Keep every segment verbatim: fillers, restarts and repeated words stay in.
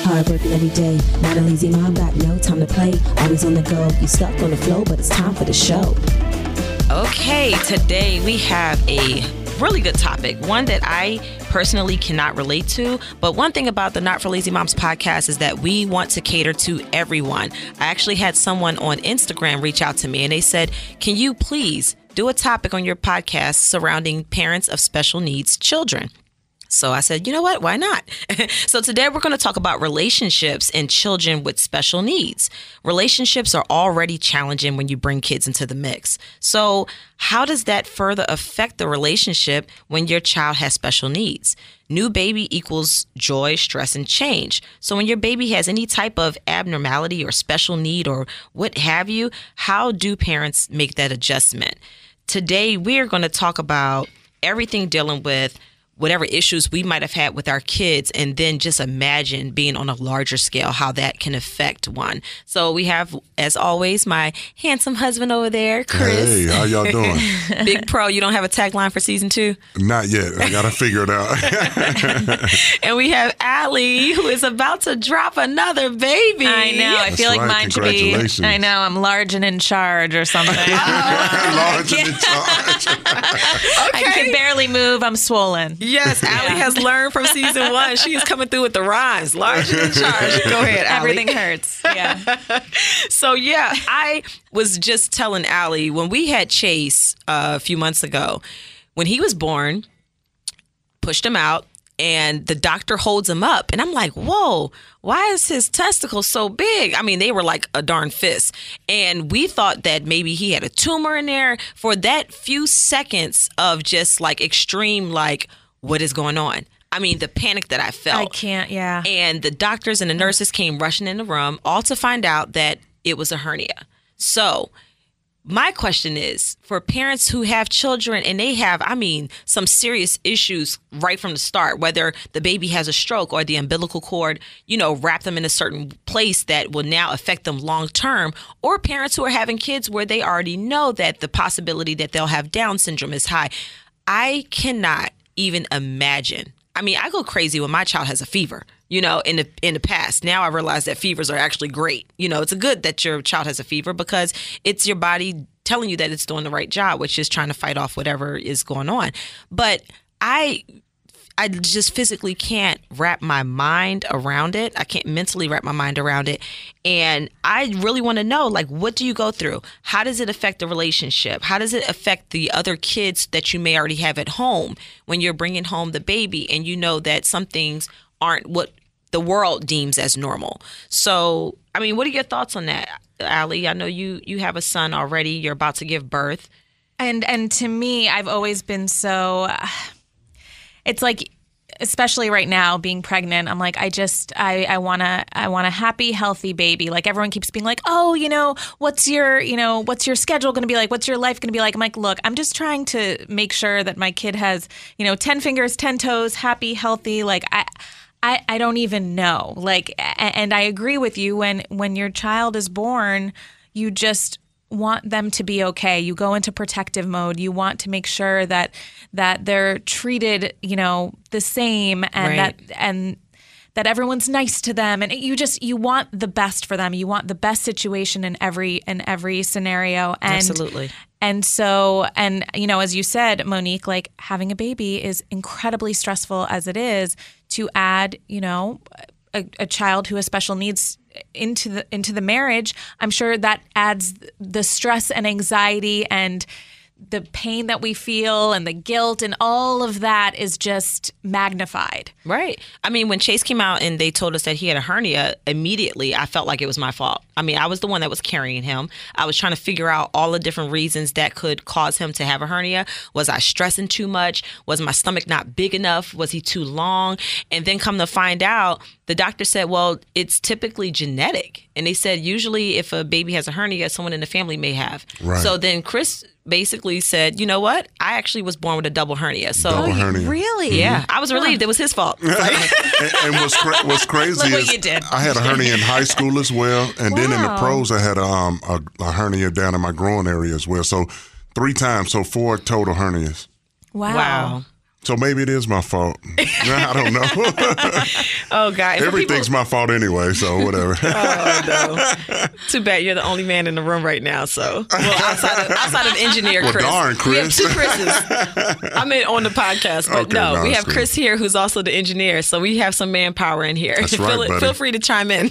Hard working every day, not a lazy mom, got no time to play. Always on the go, you stuck on the flow, but it's time for the show. Okay, today we have a really good topic, one that I personally cannot relate to. But one thing about the Not for Lazy Moms podcast is that we want to cater to everyone. I actually had someone on Instagram reach out to me and they said, can you please do a topic on your podcast surrounding parents of special needs children? So I said, you know what? Why not? So today we're going to talk about relationships and children with special needs. Relationships are already challenging when you bring kids into the mix. So how does that further affect the relationship when your child has special needs? New baby equals joy, stress, and change. So when your baby has any type of abnormality or special need or what have you, how do parents make that adjustment? Today we're going to talk about everything dealing with whatever issues we might have had with our kids, and then just imagine being on a larger scale, how that can affect one. So we have, as always, my handsome husband over there, Chris. Hey, how y'all doing? Big pro. You don't have a tagline for season two? Not yet. I got to figure it out. And we have Allie, who is about to drop another baby. I know. I That's feel like right. mine should be, Congratulations. I know, I'm large and in charge or something. Large and in charge. I can barely move. I'm swollen. Yes, Allie has learned from season one. She is coming through with the rhymes. Large and in charge. Go ahead, Allie. Everything hurts. Yeah. So, yeah, I was just telling Allie, when we had Chase uh, a few months ago, when he was born, pushed him out, and the doctor holds him up. And I'm like, whoa, why is his testicles so big? I mean, they were like a darn fist. And we thought that maybe he had a tumor in there. For that few seconds of just like extreme, like, what is going on? I mean, the panic that I felt. I can't, yeah. And the doctors and the nurses came rushing in the room, all to find out that it was a hernia. So my question is, for parents who have children and they have, I mean, some serious issues right from the start, whether the baby has a stroke or the umbilical cord, you know, wrap them in a certain place that will now affect them long term, or parents who are having kids where they already know that the possibility that they'll have Down syndrome is high. I cannot even imagine. I mean, I go crazy when my child has a fever, you know, in the in the past. Now I realize that fevers are actually great. You know, it's good that your child has a fever because it's your body telling you that it's doing the right job, which is trying to fight off whatever is going on. But I I just physically can't wrap my mind around it. I can't mentally wrap my mind around it. And I really want to know, like, what do you go through? How does it affect the relationship? How does it affect the other kids that you may already have at home when you're bringing home the baby and you know that some things aren't what the world deems as normal? So, I mean, what are your thoughts on that, Allie? I know you, you have a son already. You're about to give birth. And and to me, I've always been so... Uh, it's like, especially right now, being pregnant, I'm like, I just, I, I want to, I want a happy, healthy baby. Like everyone keeps being like, oh, you know, what's your, you know, what's your schedule going to be like? What's your life going to be like? I'm like, look, I'm just trying to make sure that my kid has, you know, ten fingers, ten toes, happy, healthy. Like I, I, I don't even know. Like, and I agree with you when, when your child is born, you just want them to be okay. You go into protective mode. You want to make sure that that they're treated, you know, the same, and Right. that and that everyone's nice to them, and you just you want the best for them. You want the best situation in every in every scenario. And Absolutely. And so, and you know, as you said, Monique, like having a baby is incredibly stressful as it is. To add, you know, a, a child who has special needs into the into the marriage, I'm sure that adds the stress and anxiety and the pain that we feel and the guilt and all of that is just magnified. Right. I mean, when Chase came out and they told us that he had a hernia, immediately I felt like it was my fault. I mean, I was the one that was carrying him. I was trying to figure out all the different reasons that could cause him to have a hernia. Was I stressing too much? Was my stomach not big enough? Was he too long? And then come to find out, the doctor said, well, it's typically genetic. And they said, usually if a baby has a hernia, someone in the family may have. Right. So then Chris basically said, you know what? I actually was born with a double hernia. So Double hernia. Really? yeah, I was relieved. It was his fault. and, and what's, cra- what's crazy Look what is you did. I had a hernia in high school as well, and then in the Wow. pros I had um, a, a hernia down in my groin area as well. So three times, so four total hernias. Wow. Wow. So maybe it is my fault. I don't know. Oh, God. And for Everything's people- my fault anyway, so whatever. Oh, no. Too bad you're the only man in the room right now, so. Well, outside of, outside of engineer Well, Chris. darn, We have Chris. two Chris's. I mean, on the podcast, but Okay, no, no, we it's have cool. Chris here, who's also the engineer, so we have some manpower in here. That's feel, right, buddy. feel free to chime in.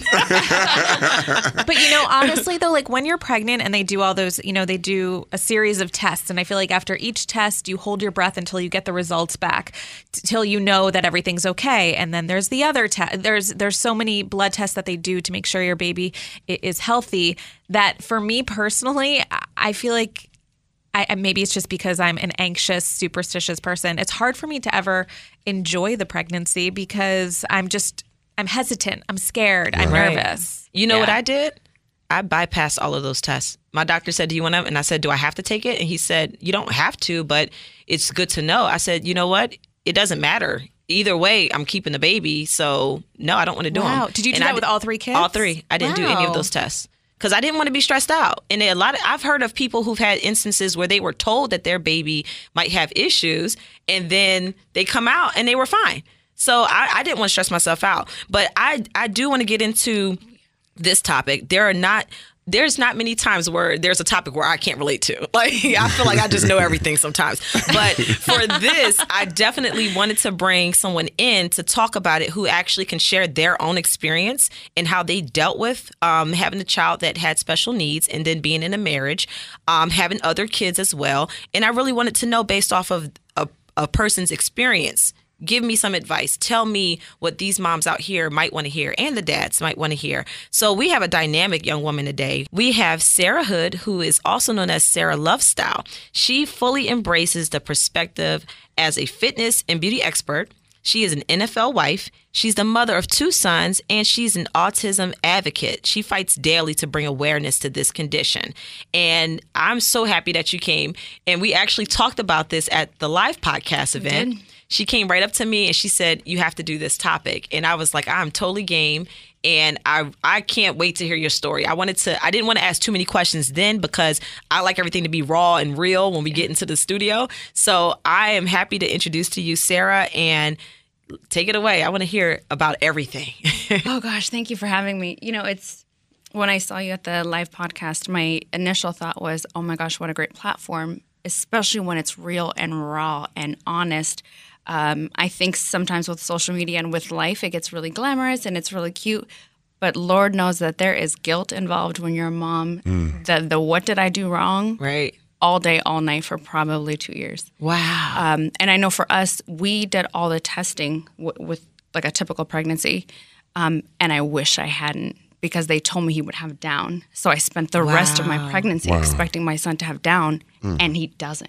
But, you know, honestly, though, like when you're pregnant and they do all those, you know, they do a series of tests. And I feel like after each test, you hold your breath until you get the results back, t- till you know that everything's okay. And then there's the other test. There's there's so many blood tests that they do to make sure your baby i- is healthy that for me personally, I- I feel like I, I- maybe it's just because I'm an anxious, superstitious person. It's hard for me to ever enjoy the pregnancy because I'm just, I'm hesitant. I'm scared. I'm Right. nervous. You know Yeah. what I did? I bypassed all of those tests. My doctor said, do you want to? And I said, do I have to take it? And he said, you don't have to, but it's good to know. I said, you know what? It doesn't matter. Either way, I'm keeping the baby. So, no, I don't want to do them. Wow. Did you do And that I with did- all three kids? All three. I didn't do any of Wow. those tests because I didn't want to be stressed out. And a lot of, I've heard of people who've had instances where they were told that their baby might have issues and then they come out and they were fine. So I, I didn't want to stress myself out. But I, I do want to get into this topic. There are not there's not many times where there's a topic where I can't relate to. Like, I feel like I just know everything sometimes. But for this, I definitely wanted to bring someone in to talk about it who actually can share their own experience and how they dealt with um, having a child that had special needs and then being in a marriage, um, having other kids as well. And I really wanted to know, based off of a, a person's experience, give me some advice. Tell me what these moms out here might want to hear and the dads might want to hear. So we have a dynamic young woman today. We have Sarah Hood, who is also known as Sarah Lovestyle. She fully embraces the perspective as a fitness and beauty expert. She is an N F L wife. She's the mother of two sons, and she's an autism advocate. She fights daily to bring awareness to this condition. And I'm so happy that you came. And we actually talked about this at the live podcast event. She came right up to me and she said, you have to do this topic. And I was like, I'm totally game. And I I can't wait to hear your story. I wanted to, I didn't want to ask too many questions then because I like everything to be raw and real when we get into the studio. So I am happy to introduce to you Sarah, and take it away. I want to hear about everything. Oh gosh, thank you for having me. You know, it's when I saw you at the live podcast, my initial thought was, oh my gosh, what a great platform, especially when it's real and raw and honest. Um, I think sometimes with social media and with life, it gets really glamorous and it's really cute. But Lord knows that there is guilt involved when you're a mom. Mm. The, the what did I do wrong? Right. All day, all night for probably two years. Wow. Um, and I know for us, we did all the testing w- with like a typical pregnancy. Um, and I wish I hadn't, because they told me he would have Down. So I spent the rest of my pregnancy Wow. expecting my son to have Down, and he doesn't.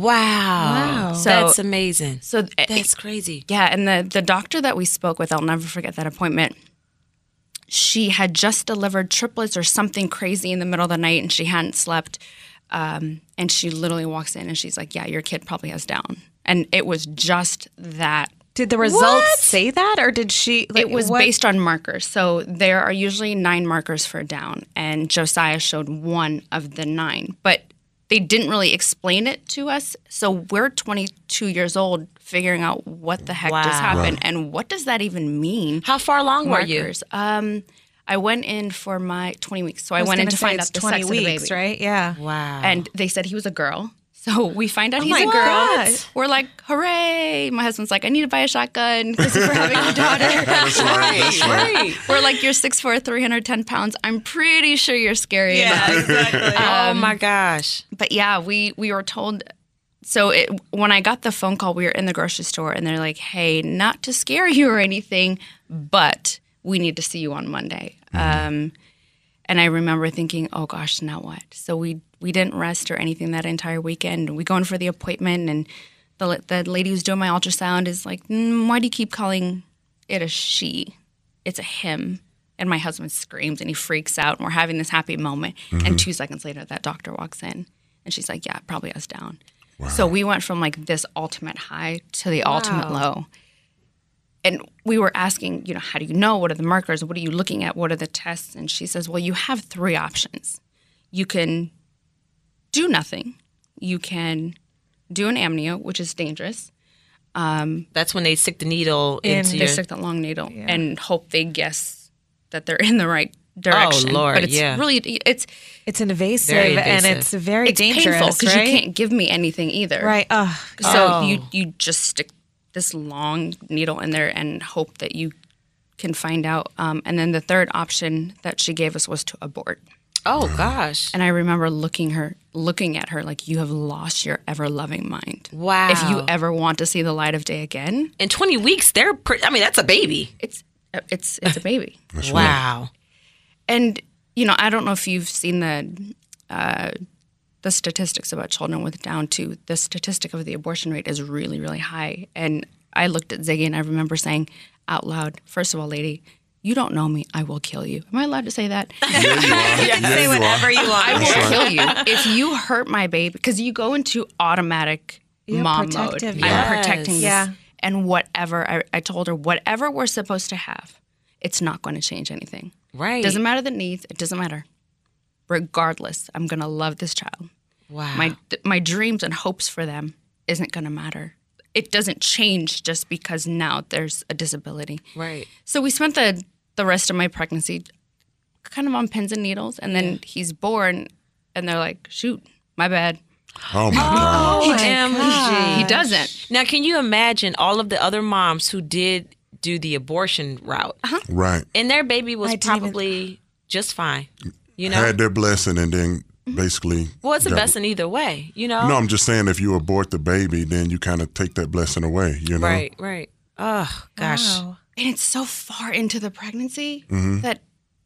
Wow. So- That's amazing. So th- That's crazy. yeah, and the the doctor that we spoke with, I'll never forget that appointment. She had just delivered triplets or something crazy in the middle of the night, and she hadn't slept. Um, and she literally walks in and she's like, "Yeah, your kid probably has Down." And it was just that. Did the results say that, or did she? Like, It was what- based on markers. So there are usually nine markers for Down, and Josiah showed one of the nine. But they didn't really explain it to us. So we're twenty-two years old figuring out what the heck Wow. just happened and what does that even mean. How far along were you? Markers. Um, I went in for my twenty weeks. So I, was went in gonna to say find it's out the twenty sex weeks, of the baby. right? Yeah. Wow. And they said he was a girl. So we find out he's my a girl. God. We're like, hooray. My husband's like, I need to buy a shotgun because we're having a daughter. That's right. That's right. right. We're like, you're six foot four, three hundred ten pounds. I'm pretty sure you're scary enough. exactly. Oh my gosh. But yeah, we, we were told. So it, when I got the phone call, we were in the grocery store and they're like, hey, not to scare you or anything, but we need to see you on Monday. Um, and I remember thinking, oh gosh, now what? So we we didn't rest or anything that entire weekend. We go in for the appointment, and the the lady who's doing my ultrasound is like, mm, why do you keep calling it a she? It's a him. And my husband screams and he freaks out, and we're having this happy moment. And two seconds later, that doctor walks in, and she's like, yeah, it probably has Down. So we went from like this ultimate high to the ultimate low. And we were asking, you know, how do you know? What are the markers? What are you looking at? What are the tests? And she says, well, you have three options. You can do nothing. You can do an amnio, which is dangerous. That's when they stick the needle In- into They your. stick the long needle and hope they guess that they're in the right direction. Oh, Lord, but it's yeah. really it's It's invasive, Very and invasive. it's very it's dangerous, painful because right? you can't give me anything either. Right. Oh, So Oh. you you just stick this long needle in there and hope that you can find out. Um, and then the third option that she gave us was to abort. Oh gosh. And I remember looking her looking at her like, you have lost your ever loving mind. Wow. If you ever want to see the light of day again, In twenty weeks, they're. Pre- I mean, that's a baby. it's it's it's a baby. That's right. Wow. And you know, I don't know if you've seen the uh, the statistics about children with Down too. The statistic of the abortion rate is really, really high. And I looked at Ziggy and I remember saying out loud, first of all, lady, you don't know me, I will kill you. Am I allowed to say that? Yeah, you are. Yeah, say you whatever are. you want. I will That's right. kill you if you hurt my baby, because you go into automatic mom mode. protective, I'm yes. protecting this. Yeah. And whatever, I, I told her, whatever we're supposed to have, it's not going to change anything. Right. Doesn't matter the needs. It doesn't matter. Regardless, I'm going to love this child. Wow. My my dreams and hopes for them isn't going to matter. It doesn't change just because now there's a disability. right. So we spent the the rest of my pregnancy kind of on pins and needles, and then he's born, and they're like, "Shoot, my bad." Oh my God. my M G. gosh. He doesn't. Now, can you imagine all of the other moms who did do the abortion route, Right. and their baby was I didn't even- probably just fine? You know. Had their blessing and then basically. well, it's a got- blessing either way. You know. No, I'm just saying if you abort the baby, then you kind of take that blessing away, you know? Right. Right. Oh gosh. Wow. And it's so far into the pregnancy Mm-hmm. that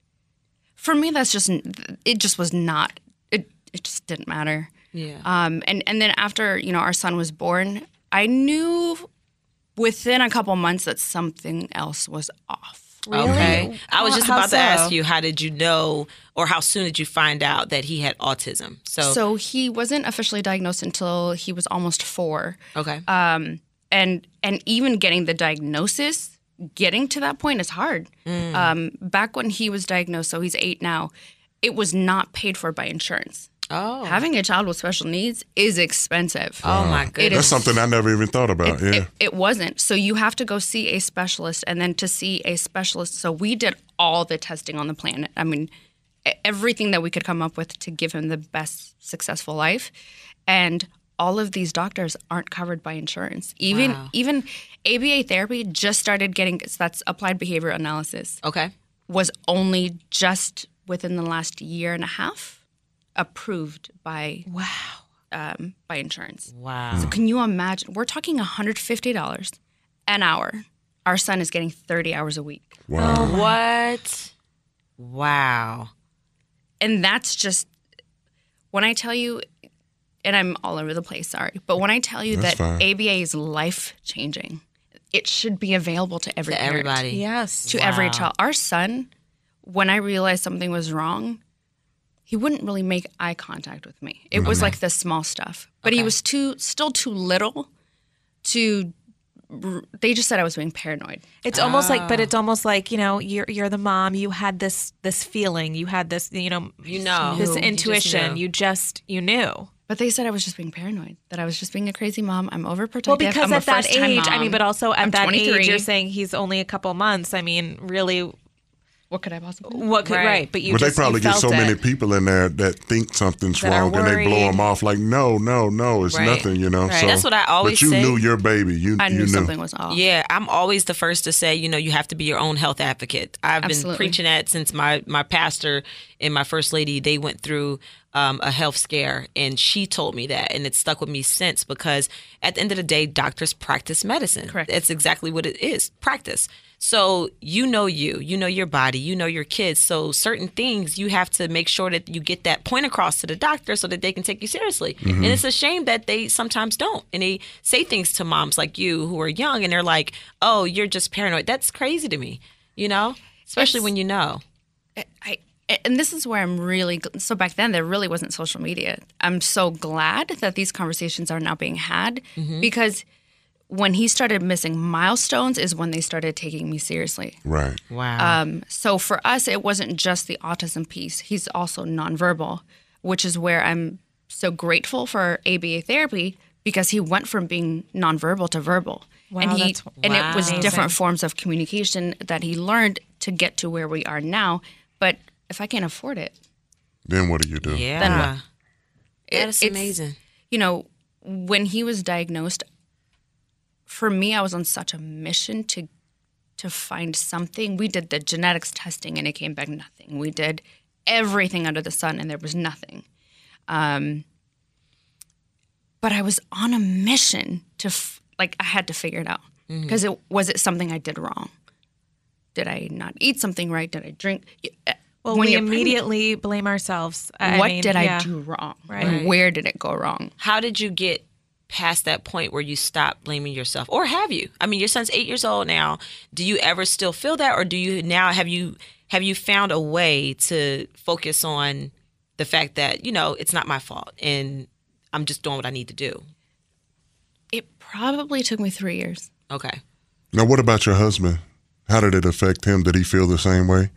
for me, that's just it. Just was not. It it just didn't matter. Yeah. Um, and and then after you know our son was born, I knew within a couple months that something else was off. Okay. I was How- just how about to ask so? you, how did you know, or how soon did you find out that he had autism? So. So he wasn't officially diagnosed until he was almost four. okay. Um, and and even getting the diagnosis, getting to that point is hard. Mm. Um, back when he was diagnosed, so he's eight now, it was not paid for by insurance. oh. Having a child with special needs is expensive. oh my goodness. That's something I never even thought about. It, yeah. it, it wasn't. So you have to go see a specialist, and then to see a specialist. So we did all the testing on the planet. I mean, e- everything that we could come up with to give him the best successful life. And all of these doctors aren't covered by insurance. Even Wow. even A B A therapy just started getting, so that's applied behavior analysis, Okay. was only just within the last year and a half approved by Wow. um, by insurance. Wow. So can you imagine? We're talking one hundred fifty dollars an hour. Our son is getting thirty hours a week. Wow. What? Wow. And that's just, when I tell you, and I'm all over the place, sorry, but when I tell you That's that fine. A B A is life changing, it should be available to every To parent, everybody. Yes. to every Wow. child. Our son, when I realized something was wrong, he wouldn't really make eye contact with me. It was like the small stuff, but he Okay. was too, still too little to. They just said I was being paranoid. It's almost like, but it's almost like, you know, you're you're the mom. You had this this feeling. You had this, you know, You know. this You just intuition. knew. You just you knew. But they said I was just being paranoid, that I was just being a crazy mom. I'm overprotective. Well, because I'm a at that first-time age, I mom. mean, but also at I'm that twenty-three. age, you're saying he's only a couple months. I mean, really, What could I possibly? what could Right. right? But you But they just you probably get felt so many it. people in there that think something's That are wrong and they blow worried. them off like, no, no, no, it's Right. nothing, you know. Right. So, That's what I always But you say. knew your baby. You, I you knew knew. something was off. Yeah, I'm always the first to say, you know, you have to be your own health advocate. I've been Absolutely. preaching that since my my pastor and my first lady, they went through um, a health scare, and she told me that, and it's stuck with me since, because at the end of the day, doctors practice medicine. Correct. That's exactly what it is, practice. So you know you, you know your body, you know your kids. So certain things you have to make sure that you get that point across to the doctor so that they can take you seriously. And it's a shame that they sometimes don't. And they say things to moms like you who are young, and they're like, oh, you're just paranoid. That's crazy to me, you know, especially It's- when you know. I, and this is where I'm really gl- so back then there really wasn't social media. I'm so glad that these conversations are now being had, because when he started missing milestones is when they started taking me seriously. Right. Wow. Um, so for us, it wasn't just the autism piece. He's also nonverbal, which is where I'm so grateful for A B A therapy, because he went from being nonverbal to verbal. Wow, and he that's and it was wow. different forms of communication that he learned to get to where we are now. But if I can't afford it, Then what do you do? Yeah. Then what? That it- is it's- amazing. You know, when he was diagnosed, for me, I was on such a mission to to find something. We did the genetics testing and it came back nothing. We did everything under the sun and there was nothing. Um, but I was on a mission to, f- like, I had to figure it out. Because it was it something I did wrong? Did I not eat something right? Did I drink? Well, When we you're pregnant, immediately blame ourselves. I what mean, did yeah. I do wrong? Right. And where did it go wrong? How did you get past that point where you stop blaming yourself, or have you? I mean, your son's eight years old now. Do you ever still feel that, or do you now have you have you found a way to focus on the fact that, you know, it's not my fault and I'm just doing what I need to do? It probably took me three years. Okay. Now, what about your husband? How did it affect him? Did he feel the same way?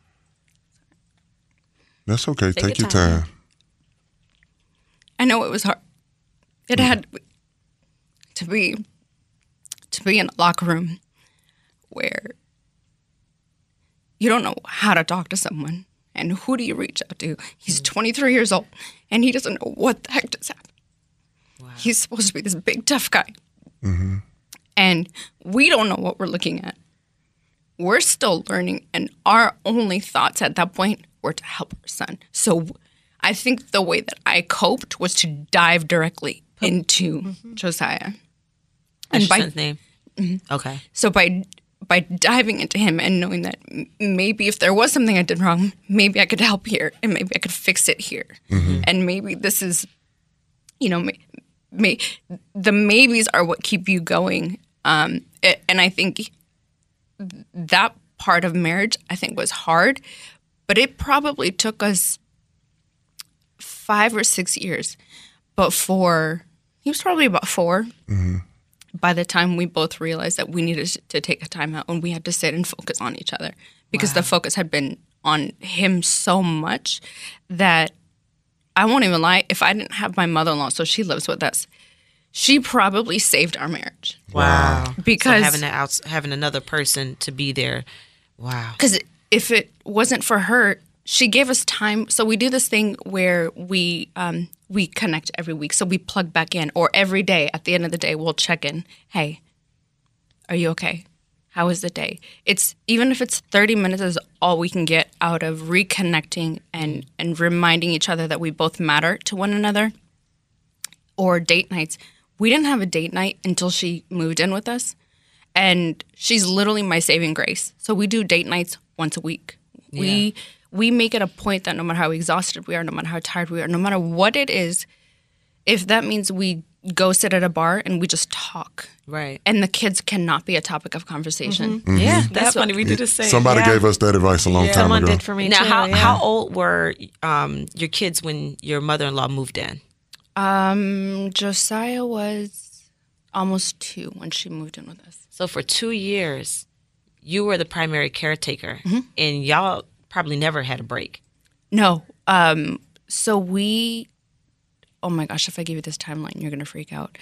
That's okay. Take Take, your your time. time. I know it was hard. It had to be to be in a locker room where you don't know how to talk to someone and who do you reach out to. He's twenty-three years old and he doesn't know what the heck just happened. He's supposed to be this big tough guy. And we don't know what we're looking at. We're still learning, and our only thoughts at that point were to help our son. So I think the way that I coped was to dive directly into Josiah. What's your by son's name? Okay. so by by diving into him and knowing that m- maybe if there was something I did wrong, maybe I could help here and maybe I could fix it here. And maybe this is, you know, may, may, the maybes are what keep you going. Um, a- and I think that part of marriage, I think, was hard, but it probably took us five or six years before, he was probably about four, by the time we both realized that we needed to take a time out and we had to sit and focus on each other because the focus had been on him so much that I won't even lie, if I didn't have my mother-in-law, so she lives with us, she probably saved our marriage. Wow. Because- so having that outs having another person to be there. Wow. Because if it wasn't for her, she gave us time. So we do this thing where we um, we connect every week. So we plug back in, or every day at the end of the day, we'll check in. Hey, are you okay? How was the day? It's even if it's thirty minutes is all we can get out of reconnecting and and reminding each other that we both matter to one another. Or date nights. We didn't have a date night until she moved in with us. And she's literally my saving grace. So we do date nights once a week. We we make it a point that no matter how exhausted we are, no matter how tired we are, no matter what it is, if that means we go sit at a bar and we just talk. Right. And the kids cannot be a topic of conversation. Yeah, that's, That's funny. We do the same. Somebody Yeah. gave us that advice a long time Someone ago. did for me Now, too. how yeah. how old were um, your kids when your mother-in-law moved in? Um, Josiah was almost two when she moved in with us. So for two years, you were the primary caretaker, Mm-hmm. and y'all probably never had a break. No. Um, so we, oh my gosh, if I give you this timeline, you're going to freak out.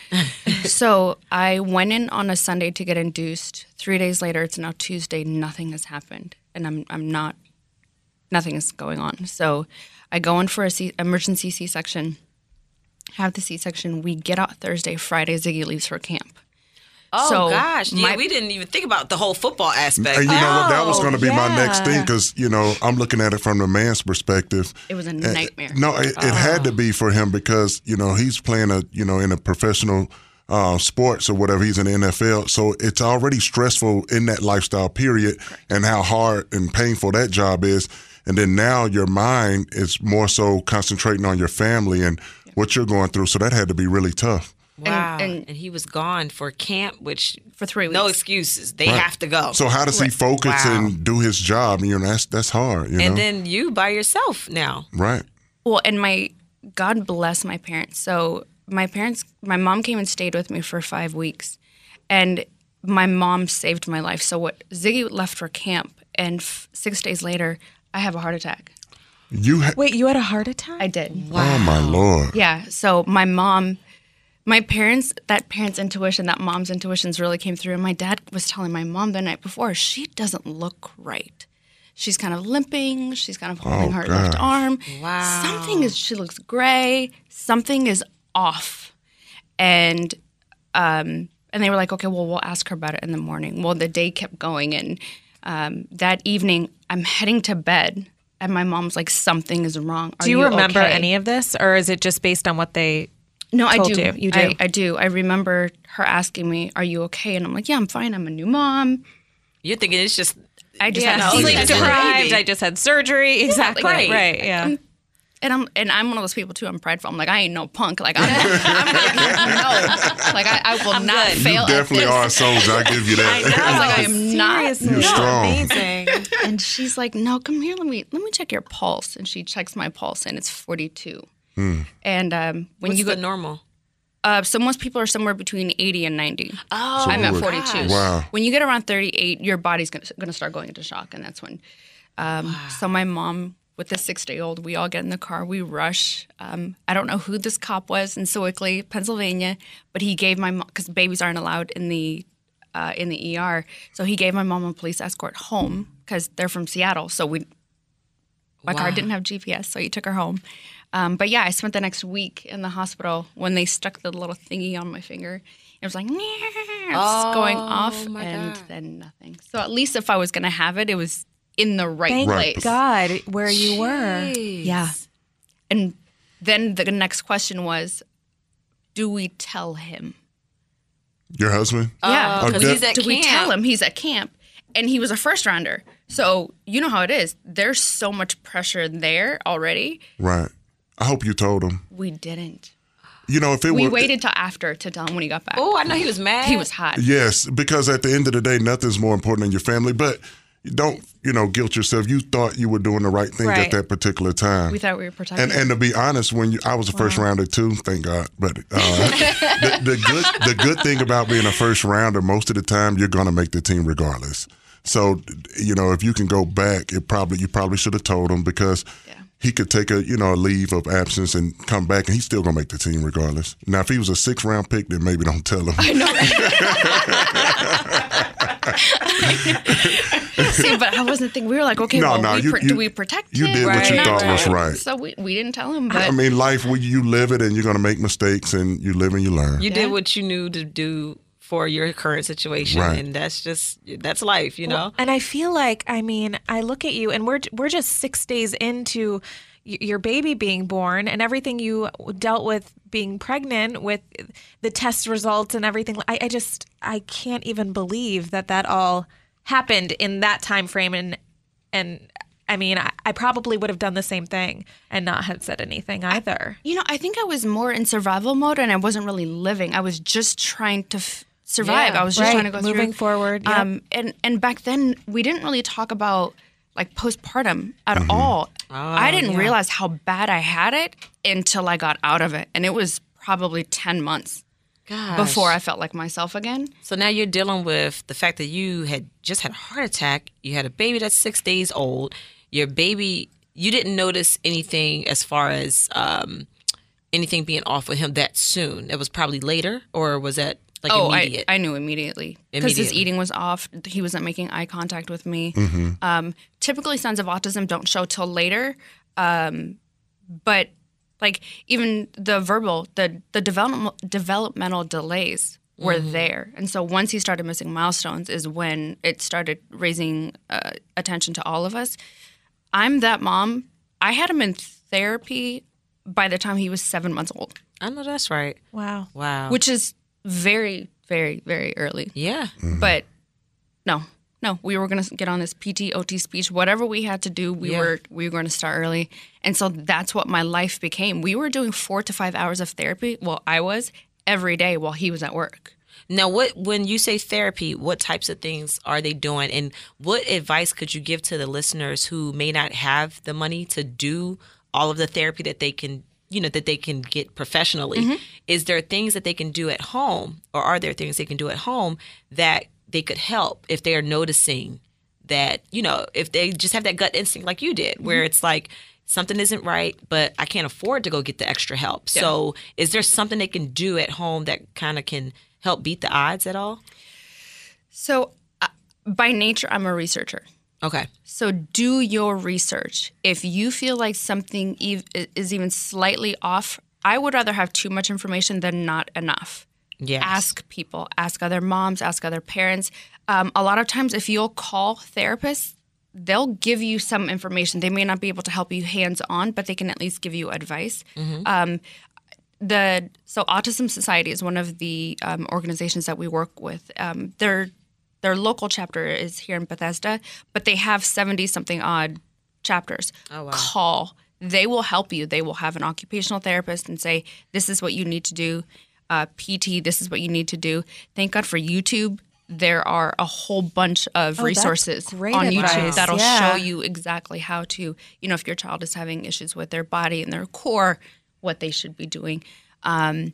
So I went in on a Sunday to get induced. Three days later, it's now Tuesday. Nothing has happened. And I'm I'm not, nothing is going on. So I go in for a C- emergency C-section, have the C-section. We get out Thursday. Friday, Ziggy leaves for camp. Oh So gosh, yeah, my- we didn't even think about the whole football aspect. And you know what? That was going to be my next yeah. thing because, you know, I'm looking at it from the man's perspective. It was a And- nightmare. No, it, it had to be for him because, you know, he's playing a, you know, in a professional uh, sports or whatever. He's in the N F L. So it's already stressful in that lifestyle period and how hard and painful that job is. And then now your mind is more so concentrating on your family and what you're going through. So that had to be really tough. Wow, and, and- he was gone for camp, which For three no weeks. excuses. They Right. have to go. So how does he focus Wow. and do his job? You know, that's that's hard. You and know, then you by yourself now. right? Well, and my God bless my parents. So my parents, my mom came and stayed with me for five weeks, and my mom saved my life. So what Ziggy left for camp, and f- six days later, I have a heart attack. You ha- Wait, you had a heart attack? I did. oh my lord! Yeah. So my mom, my parents, that parent's intuition, that mom's intuitions really came through. And my dad was telling my mom the night before, she doesn't look right. She's kind of limping. She's kind of holding Oh, her gosh. left arm. Wow. Something is, she looks gray. Something is off. And um, and they were like, okay, well, we'll ask her about it in the morning. Well, the day kept going. And um, that evening, I'm heading to bed. And my mom's like, something is wrong. Are Do you, remember okay? any of this, or is it just based on what they No, I told do. you? You do. I, I do. I remember her asking me, are you okay? And I'm like, yeah, I'm fine. I'm a new mom. You're thinking it's just I just Yeah, had no, sleep it's C-section. deprived. deprived. I just had surgery. Exactly. right. Right. Yeah. And I'm and I'm one of those people too. I'm prideful. I'm like, I ain't no punk. Like I'm, I'm gonna no. Like I, I will not good. fail You definitely at are a this. soldier. I give you that. I was like, I am not. Seriously. You're strong. Amazing. And she's like, no, come here. Let me let me check your pulse. And she checks my pulse, and it's forty-two. And um, when what's you go, the normal? uh, so most people are somewhere between eighty and ninety. Oh, So I'm at we were- forty-two. Wow. When you get around thirty-eight, your body's gonna, gonna start going into shock, and that's when. Um, So my mom, with the six-day-old, we all get in the car. We rush. Um, I don't know who this cop was in Sewickley, Pennsylvania, but he gave my mom, because babies aren't allowed in the uh, in the E R, so he gave my mom a police escort home because they're from Seattle. So we, my car Wow. didn't have G P S, so he took her home. Um, but yeah, I spent the next week in the hospital when they stuck the little thingy on my finger. It was like, it's going off, my and God. then nothing. So at least if I was going to have it, it was in the right Thank Right. place. God, where you were. Yeah. And then the next question was, do we tell him? Your husband? yeah. Oh, because good. he's at Do camp. we tell him he's at camp? And he was a first rounder. So you know how it is. There's so much pressure there already. Right. I hope you told him. We didn't. You know, if it We were waited till after to tell him when he got back. Oh, I know he was mad. He was hot. Yes, because at the end of the day, nothing's more important than your family. But don't, you know, guilt yourself. You thought you were doing the right thing Right. at that particular time. We thought we were protecting And and to be honest, when you, I was a first rounder too, thank God. But uh, the, the good the good thing about being a first rounder, most of the time you're going to make the team regardless. So you know, if you can go back, it probably you probably should have told him because Yeah. he could take a you know a leave of absence and come back, and he's still going to make the team regardless. Now, if he was a six round pick, then maybe don't tell him. I know. See, but I wasn't thinking. We were like, okay, No, well, no, we you- pro- you- do we protect you him? did what you Not thought was really. right. So we, we didn't tell him, but I mean, life, we, you live it, and you're going to make mistakes, and you live and you learn. You did what you knew to do for your current situation, Right. and that's just that's life, you know. And I feel like, I mean, I look at you, and we're we're just six days into y- your baby being born, and everything you dealt with being pregnant, with the test results and everything. I, I just I can't even believe that that all happened in that time frame, and and I mean, I, I probably would have done the same thing and not have said anything either. you know, I think I was more in survival mode, and I wasn't really living. I was just trying to f- survive. Yeah, I was just right. trying to go Moving through. forward, yep. Um, and and back then we didn't really talk about like postpartum at all. I didn't realize how bad I had it until I got out of it, and it was probably ten months Gosh. before I felt like myself again. So now you're dealing with the fact that you had just had a heart attack. You had a baby that's six days old. Your baby, you didn't notice anything as far as um, anything being off with him that soon. It was probably later, or was that like oh, I, immediate? I knew immediately because his Immediately. eating was off. He wasn't making eye contact with me. Um, typically, signs of autism don't show till later, um, but like even the verbal, the the developmental developmental delays were there, and so once he started missing milestones, is when it started raising uh, attention to all of us. I'm that mom. I had him in therapy by the time he was seven months old, I know that's right. Wow. Wow. which is very, very, very early. yeah. But no, no, we were going to get on this P T, O T speech, whatever we had to do. We Yeah. were we were going to start early, and so that's what my life became. We were doing four to five hours of therapy. Well, I was every day while he was at work. Now, what when you say therapy, what types of things are they doing, and what advice could you give to the listeners who may not have the money to do all of the therapy that they can, you know, that they can get professionally? Mm-hmm. Is there things that they can do at home, or are there things they can do at home that they could help if they are noticing that, you know, if they just have that gut instinct like you did, where it's like something isn't right, but I can't afford to go get the extra help. Yeah. So is there something they can do at home that kind of can help beat the odds at all? So uh, by nature, I'm a researcher. Okay. So do your research. If you feel like something ev- is even slightly off, I would rather have too much information than not enough. Yes. Ask people, ask other moms, ask other parents. Um, a lot of times if you'll call therapists, they'll give you some information. They may not be able to help you hands-on, but they can at least give you advice. Mm-hmm. Um, the so Autism Society is one of the um, organizations that we work with. Um, their their local chapter is here in Bethesda, but they have seventy-something odd chapters. Oh, wow. Call. They will help you. They will have an occupational therapist and say, this is what you need to do. Uh, P T, this is what you need to do. Thank God for YouTube. There are a whole bunch of Oh, that's resources great on advice. YouTube that'll Yeah. show you exactly how to, you know, if your child is having issues with their body and their core, what they should be doing. Um,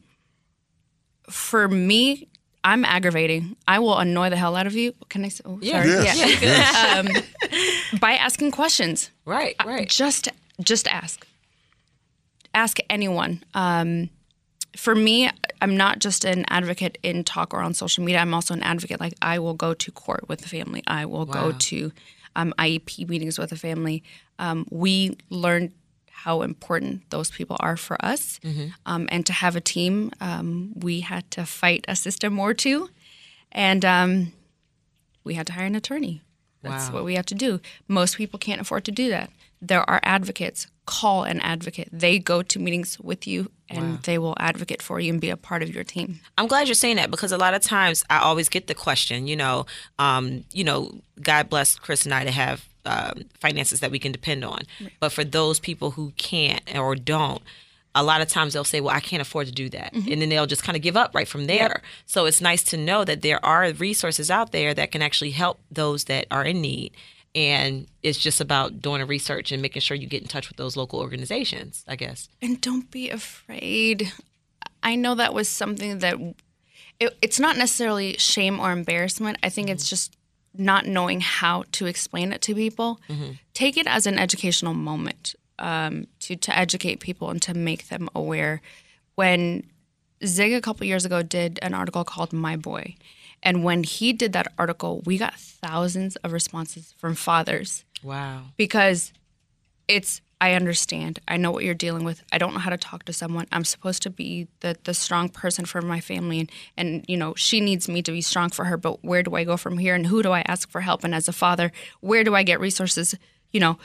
for me, I'm aggravating. I will annoy the hell out of you. Can I say? Oh, Yeah. sorry. Yes. Yeah. um, by asking questions. Right, right. Just, just ask. Ask anyone. Um, for me, I'm not just an advocate in talk or on social media. I'm also an advocate. Like, I will go to court with the family. I will Wow. go to um, I E P meetings with the family. Um, we learned how important those people are for us. Mm-hmm. Um, and to have a team, um, we had to fight a system or two. And um, we had to hire an attorney. That's Wow. what we have to do. Most people can't afford to do that. There are advocates. Call an advocate. They go to meetings with you and Wow. they will advocate for you and be a part of your team. I'm glad you're saying that because a lot of times I always get the question, you know, um, you know, God bless Chris and I to have um, finances that we can depend on. Right. But for those people who can't or don't, a lot of times they'll say, well, I can't afford to do that. Mm-hmm. And then they'll just kind of give up right from there. Yep. So it's nice to know that there are resources out there that can actually help those that are in need. And it's just about doing the research and making sure you get in touch with those local organizations, I guess. And don't be afraid. I know that was something that it, it's not necessarily shame or embarrassment. I think mm-hmm. it's just not knowing how to explain it to people. Mm-hmm. Take it as an educational moment um, to, to educate people and to make them aware. When Zig a couple years ago did an article called My Boy, and when he did that article, we got thousands of responses from fathers. Wow. Because it's, I understand. I know what you're dealing with. I don't know how to talk to someone. I'm supposed to be the, the strong person for my family. And, and, you know, she needs me to be strong for her. But where do I go from here? And who do I ask for help? And as a father, where do I get resources? You know,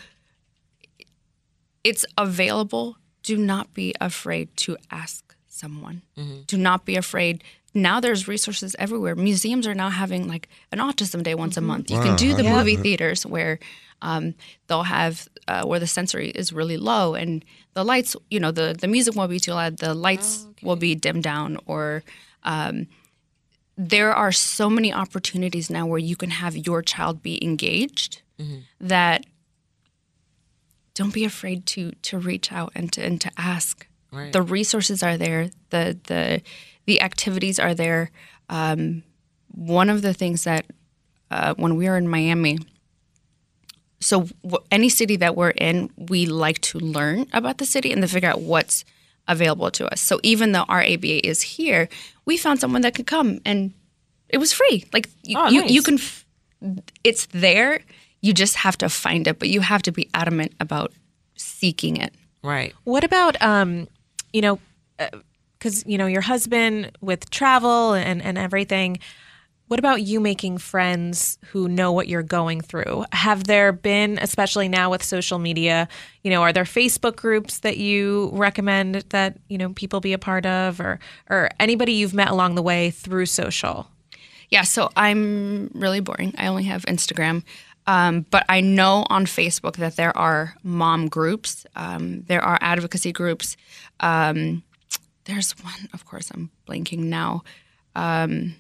it's available. Do not be afraid to ask someone. Mm-hmm. Do not be afraid. Now there's resources everywhere. Museums are now having like an autism day once mm-hmm. a month. You wow. can do the yeah. movie theaters where um, they'll have uh, where the sensory is really low and the lights, you know, the, the music won't be too loud. The lights oh, okay. will be dimmed down or um, there are so many opportunities now where you can have your child be engaged mm-hmm. that don't be afraid to to reach out and to, and to ask. Right. The resources are there. The the the activities are there. Um, one of the things that uh, when we were in Miami, so w- any city that we're in, we like to learn about the city and to figure out what's available to us. So even though our A B A is here, we found someone that could come and it was free. Like you, oh, you, nice. you can, f- it's there. You just have to find it, but you have to be adamant about seeking it. Right. What about, um, you know, because, uh, you know, your husband with travel and, and everything, what about you making friends who know what you're going through? Have there been, especially now with social media, you know, are there Facebook groups that you recommend that, you know, people be a part of or, or anybody you've met along the way through social? Yeah, so I'm really boring. I only have Instagram. Um, but I know on Facebook that there are mom groups. Um, there are advocacy groups. Um, there's one, of course, I'm blanking now. Um,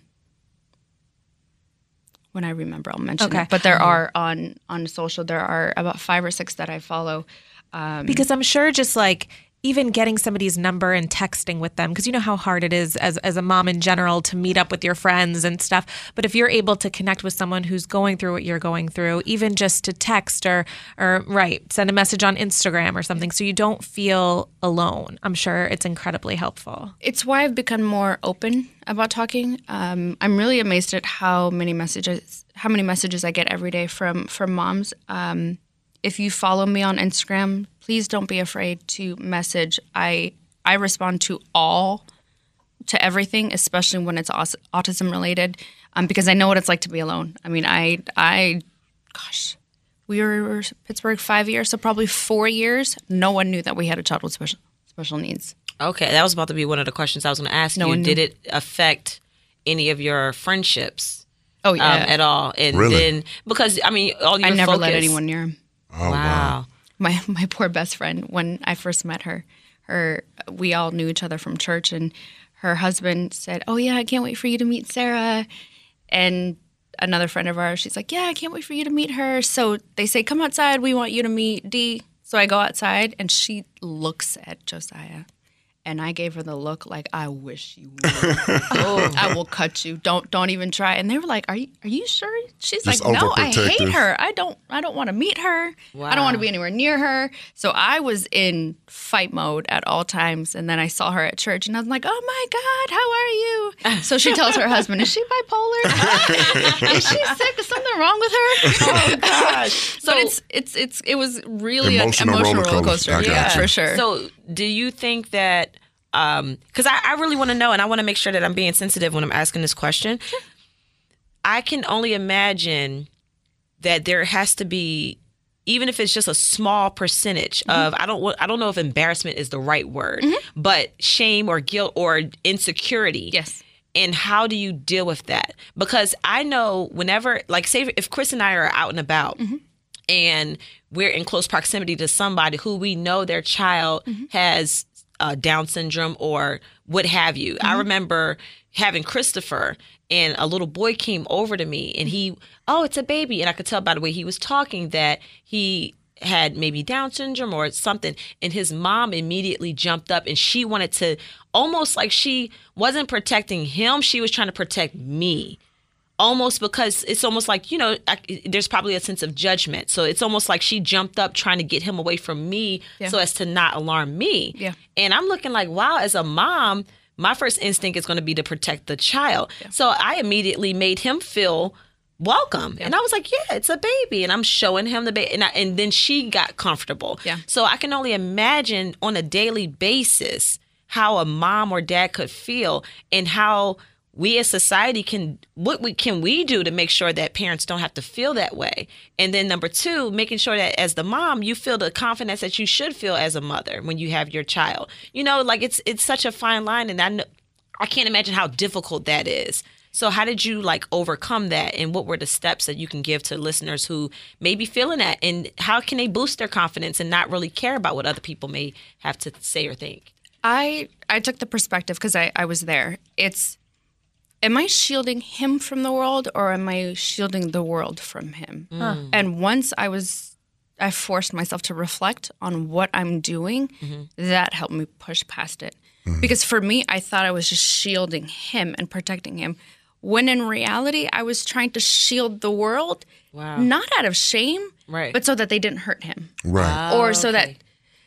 when I remember, I'll mention okay. it. But there are on, on social, there are about five or six that I follow. Um, because I'm sure just like even getting somebody's number and texting with them, because you know how hard it is as, as a mom in general to meet up with your friends and stuff. But if you're able to connect with someone who's going through what you're going through, even just to text or, or right, send a message on Instagram or something, so you don't feel alone, I'm sure it's incredibly helpful. It's why I've become more open about talking. Um, I'm really amazed at how many messages, how many messages I get every day from, from moms. Um, if you follow me on Instagram, please don't be afraid to message. I I respond to all, to everything, especially when it's aus- autism related, um, because I know what it's like to be alone. I mean, I, I, gosh, we were in Pittsburgh five years, so probably four years. No one knew that we had a child with special special needs. Okay, that was about to be one of the questions I was going to ask No you. one Did knew. it affect any of your friendships Oh yeah, um, at all? And Really? then, because, I mean, all your I never focus, let anyone near him. Oh, Wow. my my poor best friend, when I first met her, her we all knew each other from church, and her husband said, "Oh yeah, I can't wait for you to meet Sarah." And another friend of ours, she's like, "Yeah, I can't wait for you to meet her." So they say, "Come outside, we want you to meet Dee." So I go outside, and she looks at Josiah, and I gave her the look like, "I wish you would. Oh, I will cut you. Don't don't even try." And they were like, "Are you are you sure?" She's Just like, "No, I hate overprotective. her. I don't I don't want to meet her. I don't want to be anywhere near her." So I was in fight mode at all times, and then I saw her at church, and I was like, "Oh my God, how are you?" So she tells her husband, "Is she bipolar? Is she sick? Is something wrong with her?" Oh gosh! So but it's it's it's it was really Emotional an emotional roller roller coaster. coaster. I Yeah, got you. for sure. So, do you think that, because I, I really want to know, and I want to make sure that I'm being sensitive when I'm asking this question. I can only imagine that there has to be, even if it's just a small percentage of, I don't wa- I don't know if embarrassment is the right word, but shame or guilt or insecurity. Yes. And how do you deal with that? Because I know whenever, like, say if Chris and I are out and about and we're in close proximity to somebody who we know their child has uh, Down syndrome or what have you. I remember having Christopher, and a little boy came over to me, and he, oh, it's a baby. And I could tell by the way he was talking that he had maybe Down syndrome or something. And his mom immediately jumped up, and she wanted to, almost like she wasn't protecting him, she was trying to protect me. Almost because it's almost like, you know, I, there's probably a sense of judgment. So it's almost like she jumped up trying to get him away from me Yeah. so as to not alarm me. Yeah. And I'm looking like, wow, as a mom, my first instinct is going to be to protect the child. So I immediately made him feel welcome. And I was like, yeah, it's a baby. And I'm showing him the baby. And, I, and then she got comfortable. Yeah. So I can only imagine on a daily basis how a mom or dad could feel, and how we as society can, what we can we do to make sure that parents don't have to feel that way. And then number two, making sure that as the mom, you feel the confidence that you should feel as a mother when you have your child. You know, like it's it's such a fine line, and I know, I can't imagine how difficult that is. So how did you like overcome that, and what were the steps that you can give to listeners who may be feeling that, and how can they boost their confidence and not really care about what other people may have to say or think? I I took the perspective because I, I was there. It's, am I shielding him from the world, or am I shielding the world from him? And once I was, I forced myself to reflect on what I'm doing, that helped me push past it. Because for me, I thought I was just shielding him and protecting him, when in reality, I was trying to shield the world, Wow. not out of shame, Right. but so that they didn't hurt him. Right. Or so that, okay.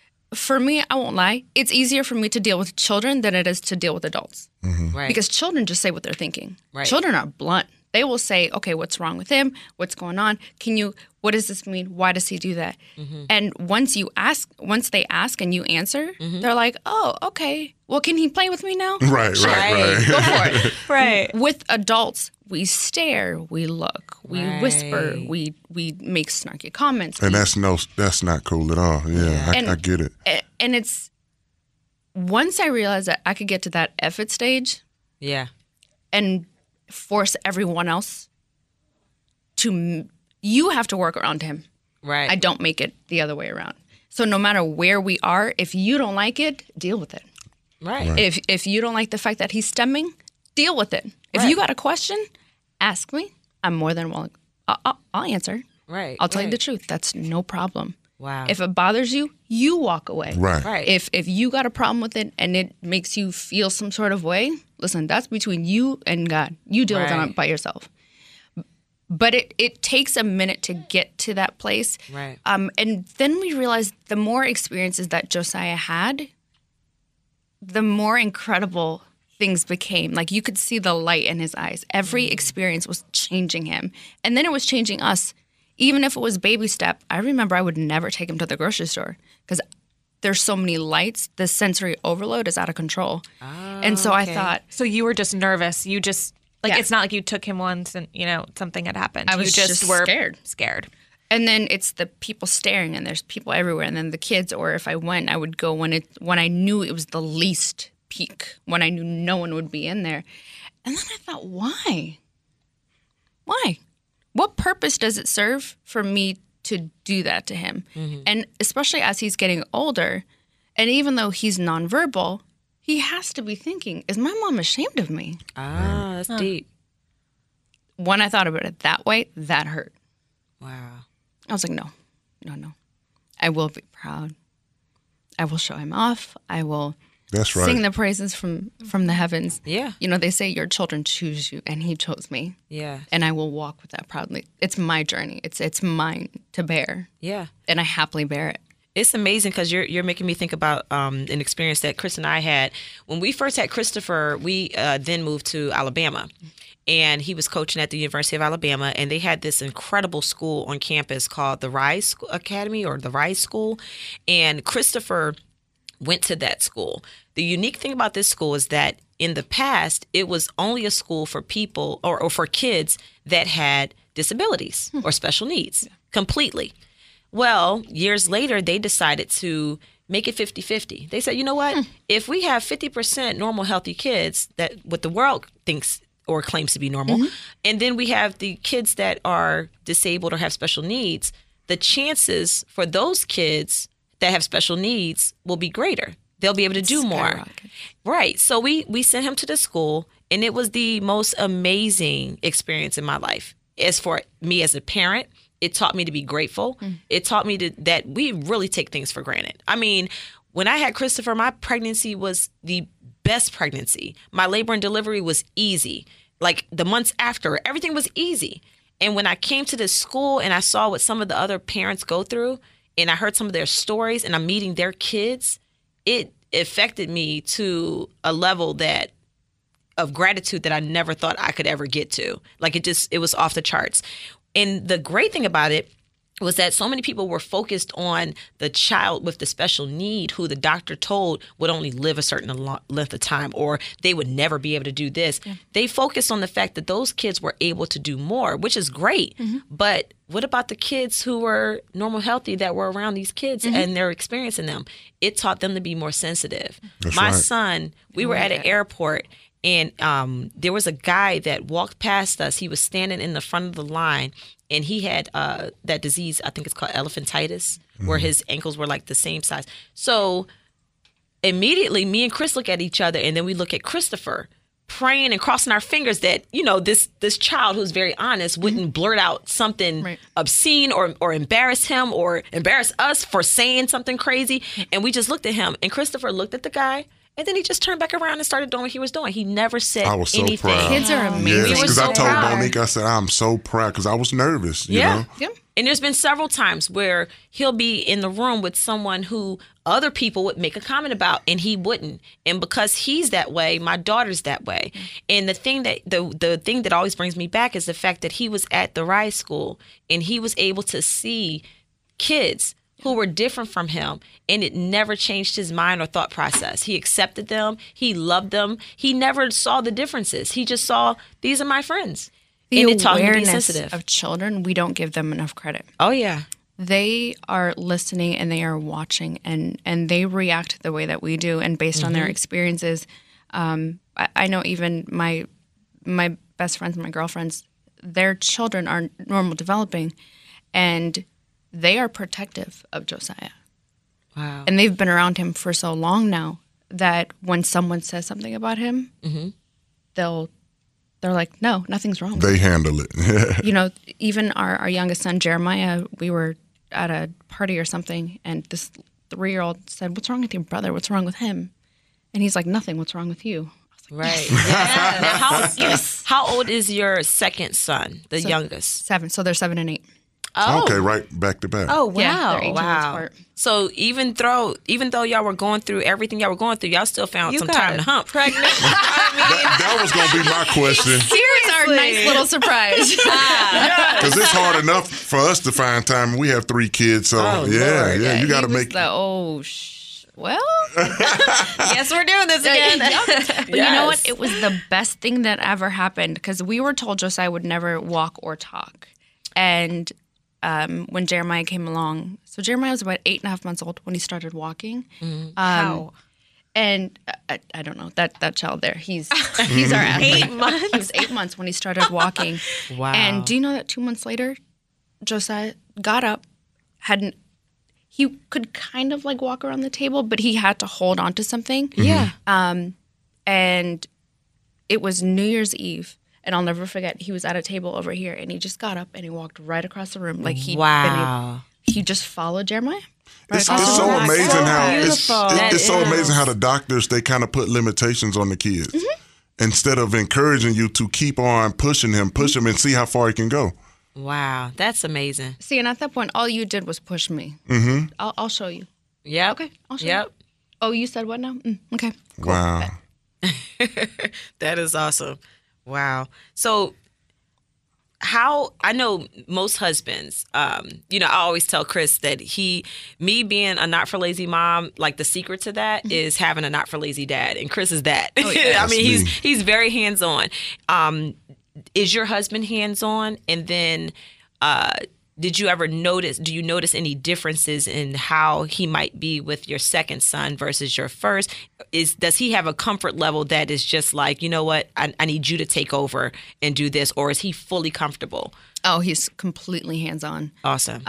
for me, I won't lie, it's easier for me to deal with children than it is to deal with adults. Right. Because children just say what they're thinking. Right. Children are blunt. They will say, okay, what's wrong with him? What's going on? Can you, what does this mean? Why does he do that? And once you ask, once they ask and you answer, they're like, oh, okay. Well, can he play with me now? Right, right, right. Go for it. Right. With adults, we stare, we look, we whisper, Right. we we make snarky comments. And we- that's no, that's not cool at all. Yeah, I, And- I get it. a- and it's, once I realized that I could get to that effort stage Yeah. and force everyone else to, m- you have to work around him. Right. I don't make it the other way around. So no matter where we are, if you don't like it, deal with it. Right. If if you don't like the fact that he's stemming, deal with it. If you got a question, ask me. I'm more than willing. I'll, I'll, I'll answer. Right. I'll tell you right. the truth. That's no problem. Wow. If it bothers you, you walk away. Right. Right. If if you got a problem with it and it makes you feel some sort of way, listen, that's between you and God. You deal with Right. it by yourself. But it, it takes a minute to get to that place. Right. Um, and then we realized the more experiences that Josiah had, the more incredible things became. Like you could see the light in his eyes. Every experience was changing him. And then it was changing us. Even if it was baby step, I remember I would never take him to the grocery store because there's so many lights. The sensory overload is out of control. and so I okay. thought, So you were just nervous. You just like Yeah. it's not like you took him once and you know something had happened. I was you just were scared. Scared. and then it's the people staring, and there's people everywhere, and then the kids. Or if I went, I would go when it when I knew it was the least peak, when I knew no one would be in there. And then I thought, why? Why? What purpose does it serve for me to do that to him? And especially as he's getting older, and even though he's nonverbal, he has to be thinking, is my mom ashamed of me? Ah, that's deep. When I thought about it that way, that hurt. Wow. I was like, no, no, no. I will be proud. I will show him off. I will That's right. sing the praises from, from the heavens. Yeah. You know, they say your children choose you, and he chose me. Yeah. And I will walk with that proudly. It's my journey. It's it's mine to bear, Yeah. and I happily bear it. It's amazing because you're you're making me think about um, an experience that Chris and I had when we first had Christopher. We uh, then moved to Alabama, and he was coaching at the University of Alabama, and they had this incredible school on campus called the Rise Academy or the Rise School, and Christopher went to that school. The unique thing about this school is that in the past, it was only a school for people or, or for kids that had disabilities or special needs completely. Well, years later, they decided to make it fifty-fifty. They said, you know what? If we have fifty percent normal, healthy kids, that what the world thinks or claims to be normal, and then we have the kids that are disabled or have special needs, the chances for those kids that have special needs will be greater. They'll be able to do more. Skyrocket. Right. So we we sent him to the school, and it was the most amazing experience in my life. As for me as a parent, it taught me to be grateful. It taught me to, that we really take things for granted. I mean, when I had Christopher, my pregnancy was the best pregnancy. My labor and delivery was easy. Like the months after, everything was easy. And when I came to this school and I saw what some of the other parents go through, and I heard some of their stories, and I'm meeting their kids, it affected me to a level that of gratitude that I never thought I could ever get to. Like it just, it was off the charts. And the great thing about it was that so many people were focused on the child with the special need who the doctor told would only live a certain lo- length of time, or they would never be able to do this. Yeah. They focused on the fact that those kids were able to do more, which is great. Mm-hmm. But what about the kids who were normal, healthy, that were around these kids mm-hmm. and they're experiencing them? It taught them to be more sensitive. That's My right. son, we were at an airport, and um, there was a guy that walked past us. He was standing in the front of the line, and he had uh, that disease, I think it's called elephantitis, mm-hmm. where his ankles were like the same size. So immediately, me and Chris look at each other, and then we look at Christopher, praying and crossing our fingers that, you know, this this child who's very honest wouldn't mm-hmm. blurt out something right. obscene or, or embarrass him or embarrass us for saying something crazy. And we just looked at him, and Christopher looked at the guy, and then he just turned back around and started doing what he was doing. He never said I was so anything. proud. Kids are amazing. Yes, We were because I so told proud. Monique, I said, I'm so proud because I was nervous, you Yeah. know? Yeah. And there's been several times where he'll be in the room with someone who other people would make a comment about, and he wouldn't. And because he's that way, my daughter's that way. And the thing that the the thing that always brings me back is the fact that he was at the Rise School, and he was able to see kids who were different from him, and it never changed his mind or thought process. He accepted them. He loved them. He never saw the differences. He just saw, these are my friends. The and it taught him to be awareness sensitive. of children, we don't give them enough credit. Oh, yeah. They are listening and they are watching, and, and they react the way that we do, and based mm-hmm. on their experiences. Um, I, I know even my my best friends, my girlfriends, their children are normal developing, and they are protective of Josiah. Wow. And they've been around him for so long now that when someone says something about him, mm-hmm. they'll they're like, no, nothing's wrong. They handle it. You know, even our, our youngest son, Jeremiah, we were at a party or something, and this three-year-old said, "What's wrong with your brother? What's wrong with him?" And he's like, "Nothing. What's wrong with you?" Right. Yeah. Now, how, yes. how old is your second son, the So, youngest? Seven. So they're seven and eight. Oh. Okay, right back to back. Oh, wow. Yeah, they're eighteen months Wow. apart. So even though even though y'all were going through everything y'all were going through, y'all still found You some got time to hump. pregnant. That, that was going to be my question. Here's our nice little surprise. Because it's hard enough for us to find time. We have three kids, so Oh, yeah, Lord. yeah, you got to He was make. the, oh, sh- well. Yes, we're doing this again. But you know what? It was the best thing that ever happened because we were told Josiah would never walk or talk. And um, when Jeremiah came along, so Jeremiah was about eight and a half months old when he started walking. Um, How? And I, I don't know that that child there. He's he's our athlete. Eight months? He was eight months when he started walking. Wow. And do you know that two months later, Josiah got up, hadn't. He could kind of like walk around the table, but he had to hold on to something. Yeah. Um, and it was New Year's Eve, and I'll never forget. He was at a table over here, and he just got up and he walked right across the room, like he Wow. he just followed Jeremiah. Right It's, across it's the so room. amazing so how it's, beautiful. it- That it's so is. amazing how the doctors they kind of put limitations on the kids instead of encouraging you to keep on pushing him, push him, and see how far he can go. Wow. That's amazing. See, and at that point, all you did was push me. Mm-hmm. I'll, I'll show you. Yep. Okay, I'll show Yep. you. Oh, you said what now? Mm, okay. Wow. That is awesome. Wow. So how I know most husbands, um, you know, I always tell Chris that he, me being a not for lazy mom, like the secret to that is having a not for lazy dad, and Chris is that. yeah. I mean, That's he's me. he's very hands on. Um, is your husband hands on? And then, uh, did you ever notice? Do you notice any differences in how he might be with your second son versus your first? Is does he have a comfort level that is just like, you know what, I, I need you to take over and do this, or is he fully comfortable? Oh, he's completely hands-on. Awesome.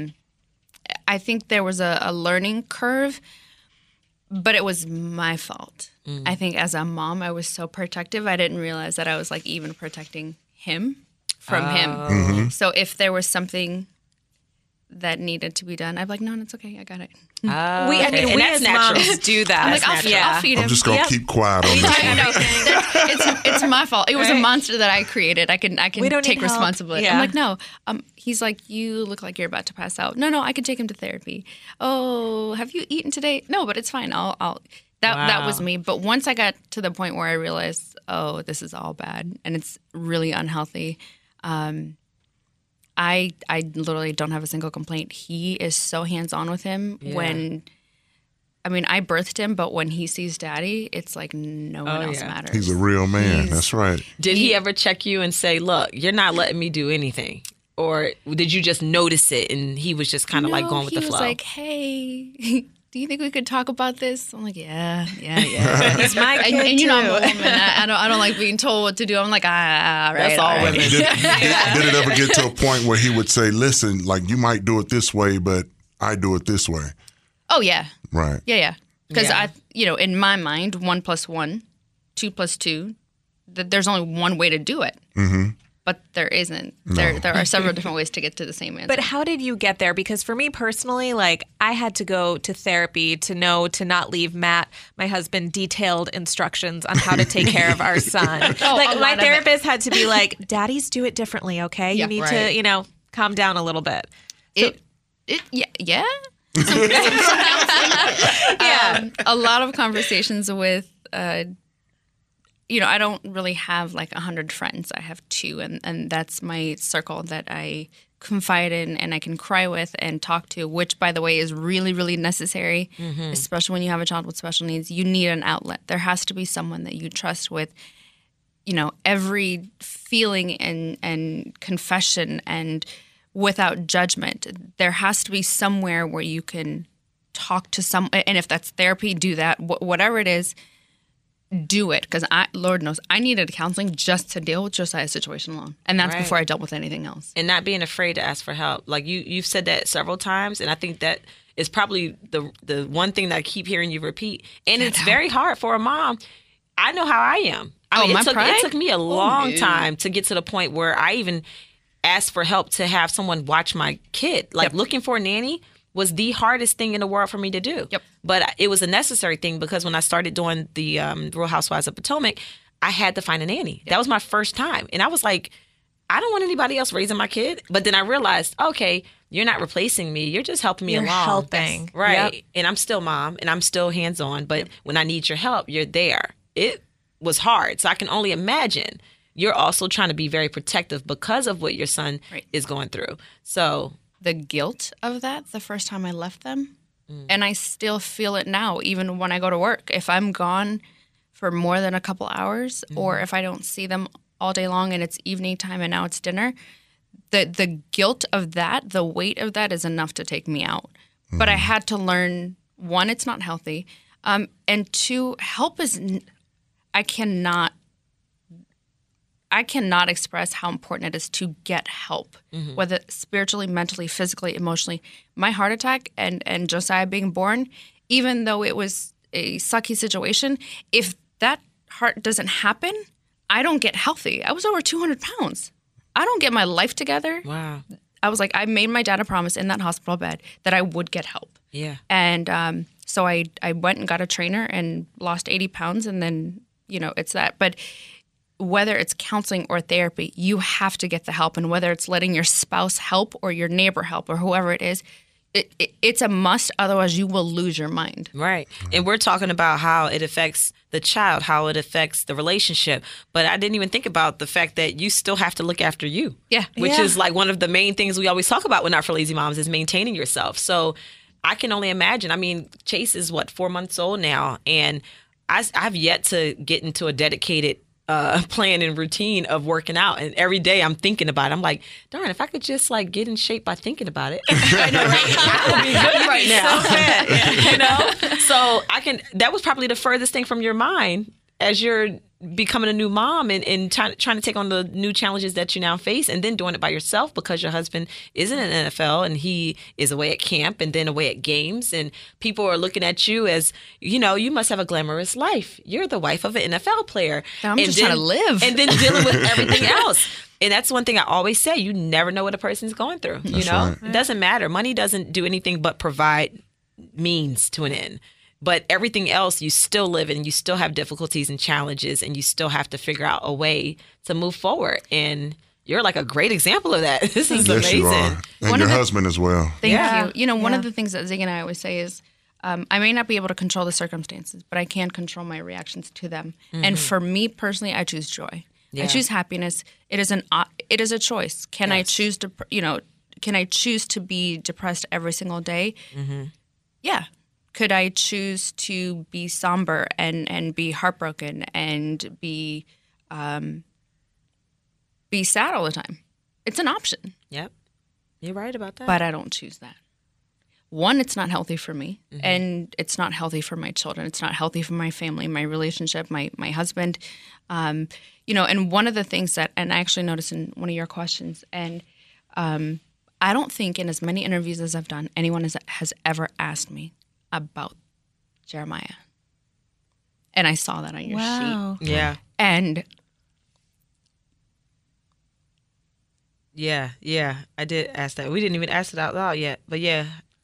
I think there was a, a learning curve, but it was my fault. I think as a mom, I was so protective. I didn't realize that I was like even protecting him from him. So if there was something that needed to be done, I'd be like, no, it's okay. I got it. Oh, We, I okay. mean, And we that's as natural. moms do that. I'm like, I'll, feed, I'll feed him. I'm just going to Yep. keep quiet on this I one. know. That- it's it's my fault. It was a Right. monster that I created. I can I can We don't take need help. responsibility. Yeah. I'm like, no. Um, he's like, you look like you're about to pass out. No, no, I can take him to therapy. Oh, have you eaten today? No, but it's fine. I'll I'll. That that was Wow. me. But once I got to the point where I realized, oh, this is all bad and it's really unhealthy. Um, I I literally don't have a single complaint. He is so hands on with him when. I mean, I birthed him, but when he sees daddy, it's like no one Oh, else yeah. matters. He's a real man. He's- That's right. Did he ever check you and say, look, you're not letting me do anything? Or did you just notice it and he was just kind of like No, going with he the flow? was like, hey, do you think we could talk about this? I'm like, yeah, yeah, yeah. He's my and, kid and you know, I'm a too. woman. I, I don't, I don't like being told what to do. I'm like, ah, right, That's all right. women. Did, did, did it ever get to a point where he would say, listen, like you might do it this way, but I do it this way? Oh yeah, Right. yeah, yeah. Because Yeah. I, you know, in my mind, one plus one, two plus two, th- there's only one way to do it. Mm-hmm. But there isn't. There, there are several different ways to get to the same answer. But how did you get there? Because for me personally, like I had to go to therapy to know to not leave Matt, my husband, detailed instructions on how to take care of our son. Oh, a like lot my of it. therapist had to be like, "Daddies do it differently, okay? Yeah, you need right. to, you know, calm down a little bit." it, it, yeah, yeah. Yeah. Um, a lot of conversations with, uh, you know, I don't really have like a hundred friends. I have two, and, and that's my circle that I confide in and I can cry with and talk to, which, by the way, is really, really necessary, especially when you have a child with special needs. You need an outlet. There has to be someone that you trust with, you know, every feeling and, and confession and without judgment. There has to be somewhere where you can talk to some, and if that's therapy, do that. Wh- whatever it is, do it. Because I, Lord knows, I needed counseling just to deal with Josiah's situation alone, and that's Right. before I dealt with anything else. and not being afraid to ask for help. Like you, you've said that several times, and I think that is probably the the one thing that I keep hearing you repeat. And it's very hard for a mom. I know how I am. I Oh, mean, my it took pride? it took me a long yeah. time to get to the point where I even asked for help to have someone watch my kid. Like Yep. looking for a nanny was the hardest thing in the world for me to do. Yep. But it was a necessary thing because when I started doing the um, Real Housewives of Potomac, I had to find a nanny. That was my first time. And I was like, I don't want anybody else raising my kid. But then I realized, okay, you're not replacing me. You're just helping me You're along. helping. Right. Yep. And I'm still mom and I'm still hands-on. But when I need your help, you're there. It was hard. So I can only imagine you're also trying to be very protective because of what your son Right. is going through. So The guilt of that the first time I left them, and I still feel it now, even when I go to work. If I'm gone for more than a couple hours, or if I don't see them all day long and it's evening time and now it's dinner, the the guilt of that, the weight of that is enough to take me out. But I had to learn, one, it's not healthy, um, and two, help is, n- I cannot, I cannot express how important it is to get help, whether spiritually, mentally, physically, emotionally. My heart attack and, and Josiah being born, even though it was a sucky situation, if that heart doesn't happen, I don't get healthy. I was over two hundred pounds. I don't get my life together. wow. I was like, I made my dad a promise in that hospital bed that I would get help. Yeah. And um, so I, I went and got a trainer and lost eighty pounds. And then, you know, it's that. But whether it's counseling or therapy, you have to get the help. And whether it's letting your spouse help or your neighbor help or whoever it is, it, it, it's a must. Otherwise, you will lose your mind. Right. And we're talking about how it affects the child, how it affects the relationship. But I didn't even think about the fact that you still have to look after you. Yeah. Which Yeah. is like one of the main things we always talk about with Not for Lazy Moms is maintaining yourself. So I can only imagine. I mean, Chase is what, four months old now. And I, I've yet to get into a dedicated uh, plan and routine of working out. And every day I'm thinking about it. I'm like, darn, if I could just like get in shape by thinking about it. I know, right? I would be good right now. So fit, you know? So I can, that was probably the furthest thing from your mind as you're becoming a new mom and, and trying, trying to take on the new challenges that you now face and then doing it by yourself because your husband isn't in the N F L and he is away at camp and then away at games and people are looking at you as, you know, you must have a glamorous life. You're the wife of an N F L player. I'm And just then- trying to live. And then dealing with everything else. And that's one thing I always say. You never know what a person's going through. You That's know, right. it doesn't matter. Money doesn't do anything but provide means to an end. But everything else, you still live in, you still have difficulties and challenges, and you still have to figure out a way to move forward. And you're like a great example of that. This is Yes, amazing. you are. And One your of the- husband as well. Thank Yeah. you. You know, one Yeah. of the things that Zig and I always say is, um, I may not be able to control the circumstances, but I can control my reactions to them. And for me personally, I choose joy. Yeah. I choose happiness. It is an uh, it is a choice. Can I Yes. choose to, you know, can I choose to be depressed every single day? Yeah. Could I choose to be somber and and be heartbroken and be um, be sad all the time? It's an option. Yep. You're right about that. But I don't choose that. One, it's not healthy for me, and it's not healthy for my children. It's not healthy for my family, my relationship, my my husband. Um, you know, and one of the things that, and I actually noticed in one of your questions, and um, I don't think in as many interviews as I've done, anyone has, has ever asked me about Jeremiah. And I saw that on your sheet. Wow. yeah. And Yeah. Yeah. I did ask that. We didn't even ask it out loud yet. But yeah.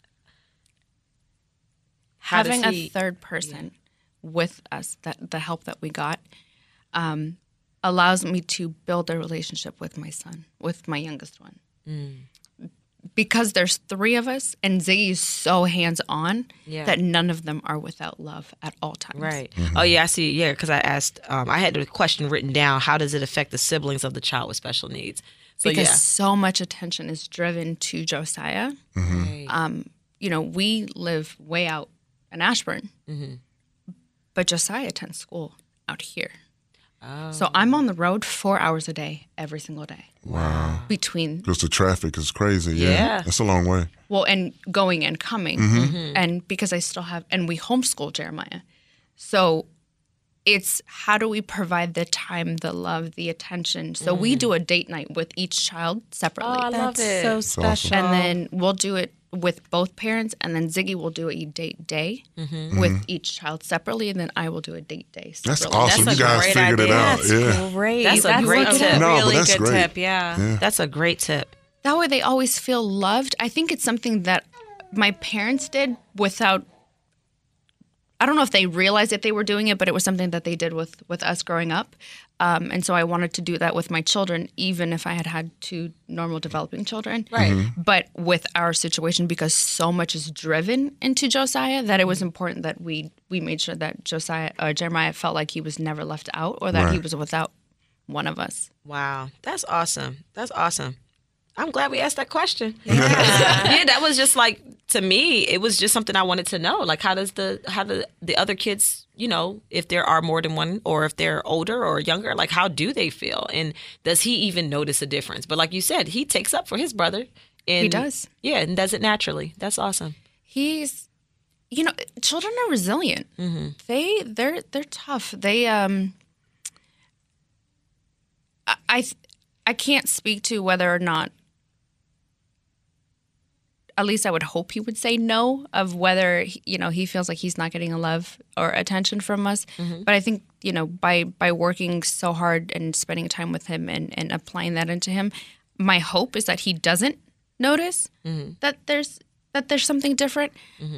How does having a he- third person with us, that the help that we got, um, allows me to build a relationship with my son, with my youngest one. Because there's three of us, and Ziggy is so hands-on Yeah. that none of them are without love at all times. Right. Oh, yeah, I see. Yeah, because I asked, um, I had the question written down, how does it affect the siblings of the child with special needs? So, Because yeah. so much attention is driven to Josiah. Right. Um, you know, we live way out in Ashburn, but Josiah attends school out here. So I'm on the road four hours a day, every single day. Wow. Between, Because the traffic is crazy. Yeah. Yeah. That's a long way. well, and going and coming. And because I still have, and we homeschool Jeremiah. So it's how do we provide the time, the love, the attention. So we do a date night with each child separately. Oh, I love That's it. so special. And then we'll do it with both parents, and then Ziggy will do a date day Mm-hmm. with each child separately, and then I will do a date day That's separately. awesome. That's you a guys great figured it idea. out. That's Yeah. great. That's a great a tip. No, but really that's good great. tip. Yeah. That's a great tip. That way they always feel loved. I think it's something that my parents did without, I don't know if they realized that they were doing it, but it was something that they did with, with us growing up. Um, and so I wanted to do that with my children, even if I had had two normal developing children. Right. But with our situation, because so much is driven into Josiah, that it was important that we, we made sure that Josiah, uh, Jeremiah felt like he was never left out or that he Right. was without one of us. Wow, that's awesome. That's awesome. I'm glad we asked that question. Yeah. yeah, that was just like, to me, it was just something I wanted to know. Like, how does the how do the other kids, you know, if there are more than one, or if they're older or younger, like how do they feel, and does he even notice a difference? But like you said, he takes up for his brother. And, He does. Yeah, and does it naturally. That's awesome. He's, you know, children are resilient. Mm-hmm. They they're they're tough. They um. I I, I can't speak to whether or not. At least I would hope he would say no of whether, you know, he feels like he's not getting a love or attention from us. Mm-hmm. But I think, you know, by by working so hard and spending time with him and, and applying that into him, my hope is that he doesn't notice Mm-hmm. that there's that there's something different.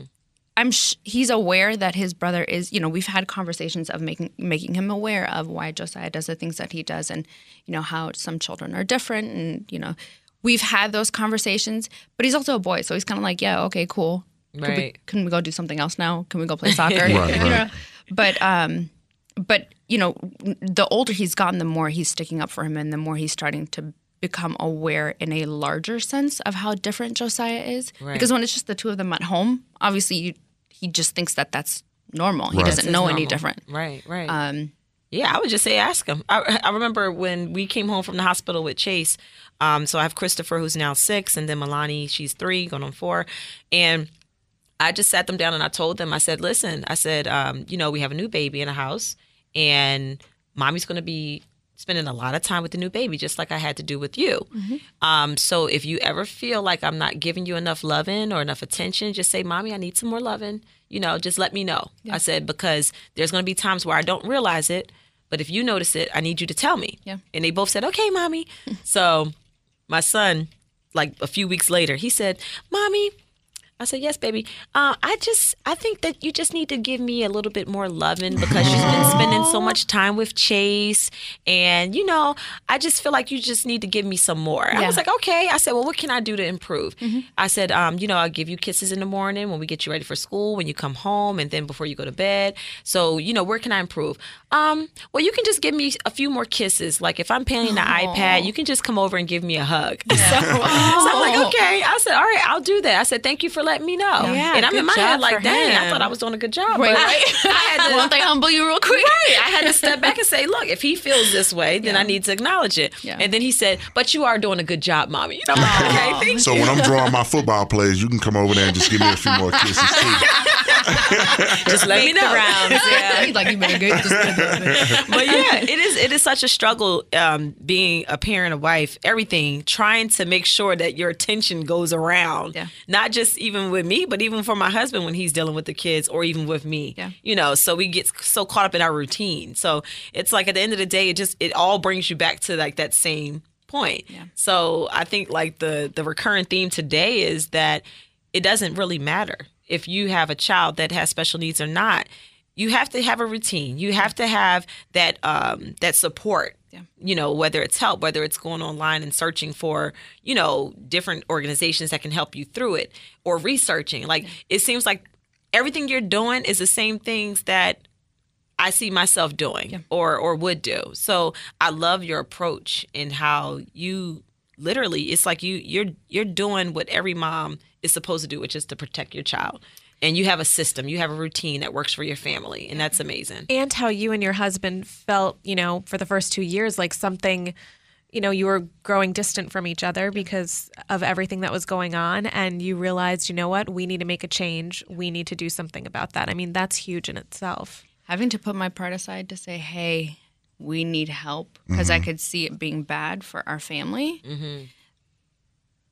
I'm sh- he's aware that his brother is, you know, we've had conversations of making making him aware of why Josiah does the things that he does, and, you know, how some children are different, and, you know, we've had those conversations, but he's also a boy, so he's kind of like, yeah, okay, cool. Can we, Right. can we go do something else now? Can we go play soccer? Right, You right. know? But um, but you know, the older he's gotten, the more he's sticking up for him, and the more he's starting to become aware in a larger sense of how different Josiah is. Right. Because when it's just the two of them at home, obviously you, he just thinks that that's normal. He Right. doesn't This is know any normal. different. Right, right. Um, Yeah, I would just say ask him. I, I remember when we came home from the hospital with Chase. Um, so I have Christopher, who's now six, and then Milani, she's three, going on four. And I just sat them down and I told them, I said, listen, I said, um, you know, we have a new baby in the house, and mommy's going to be spending a lot of time with the new baby, just like I had to do with you. Um, so if you ever feel like I'm not giving you enough loving or enough attention, just say, mommy, I need some more loving. You know, just let me know. I said, because there's going to be times where I don't realize it, but if you notice it, I need you to tell me. Yeah. And they both said, okay, mommy. So my son, like a few weeks later, he said, mommy, I said, yes, baby. Uh, I just, I think that you just need to give me a little bit more loving, because she's been spending so much time with Chase. And, you know, I just feel like you just need to give me some more. I Yeah. was like, okay. I said, well, what can I do to improve? I said, um, you know, I'll give you kisses in the morning when we get you ready for school, when you come home, and then before you go to bed. So, you know, where can I improve? Um, well, you can just give me a few more kisses. Like if I'm playing the iPad, you can just come over and give me a hug. So, so I'm like, okay. I said, all right, I'll do that. I said, thank you for letting me know. Yeah, and I'm good in my job head like, for dang, I him. thought I was doing a good job. Right, but right. I had to, Won't they humble you real quick? Right. I had to step back and say, look, if he feels this way, then I need to acknowledge it. Yeah. And then he said, but you are doing a good job, mommy. And I'm like, okay, thank So you. when I'm drawing my football plays, you can come over there and just give me a few more kisses too. Just let me Make the know. rounds, yeah. He's like, you better good. Just good. But yeah, it is it is such a struggle um, being a parent, a wife, everything, trying to make sure that your attention goes around. Yeah. Not just even with me, but even for my husband when he's dealing with the kids, or even with me. Yeah. You know, so we get so caught up in our routine. So it's like at the end of the day, it just it all brings you back to like that same point. Yeah. So I think like the the recurrent theme today is that it doesn't really matter if you have a child that has special needs or not. You have to have a routine. You have to have that um, that support. Yeah. You know, whether it's help, whether it's going online and searching for, you know, different organizations that can help you through it, or researching. Like it seems like everything you're doing is the same things that I see myself doing Yeah. or or would do. So I love your approach in how you literally, it's like you you're you're doing what every mom is supposed to do, which is to protect your child. And you have a system, you have a routine that works for your family, and that's amazing. And how you and your husband felt, you know, for the first two years, like something, you know, you were growing distant from each other because of everything that was going on. And you realized, you know what, we need to make a change. We need to do something about that. I mean, that's huge in itself. Having to put my part aside to say, hey, we need help, because I could see it being bad for our family.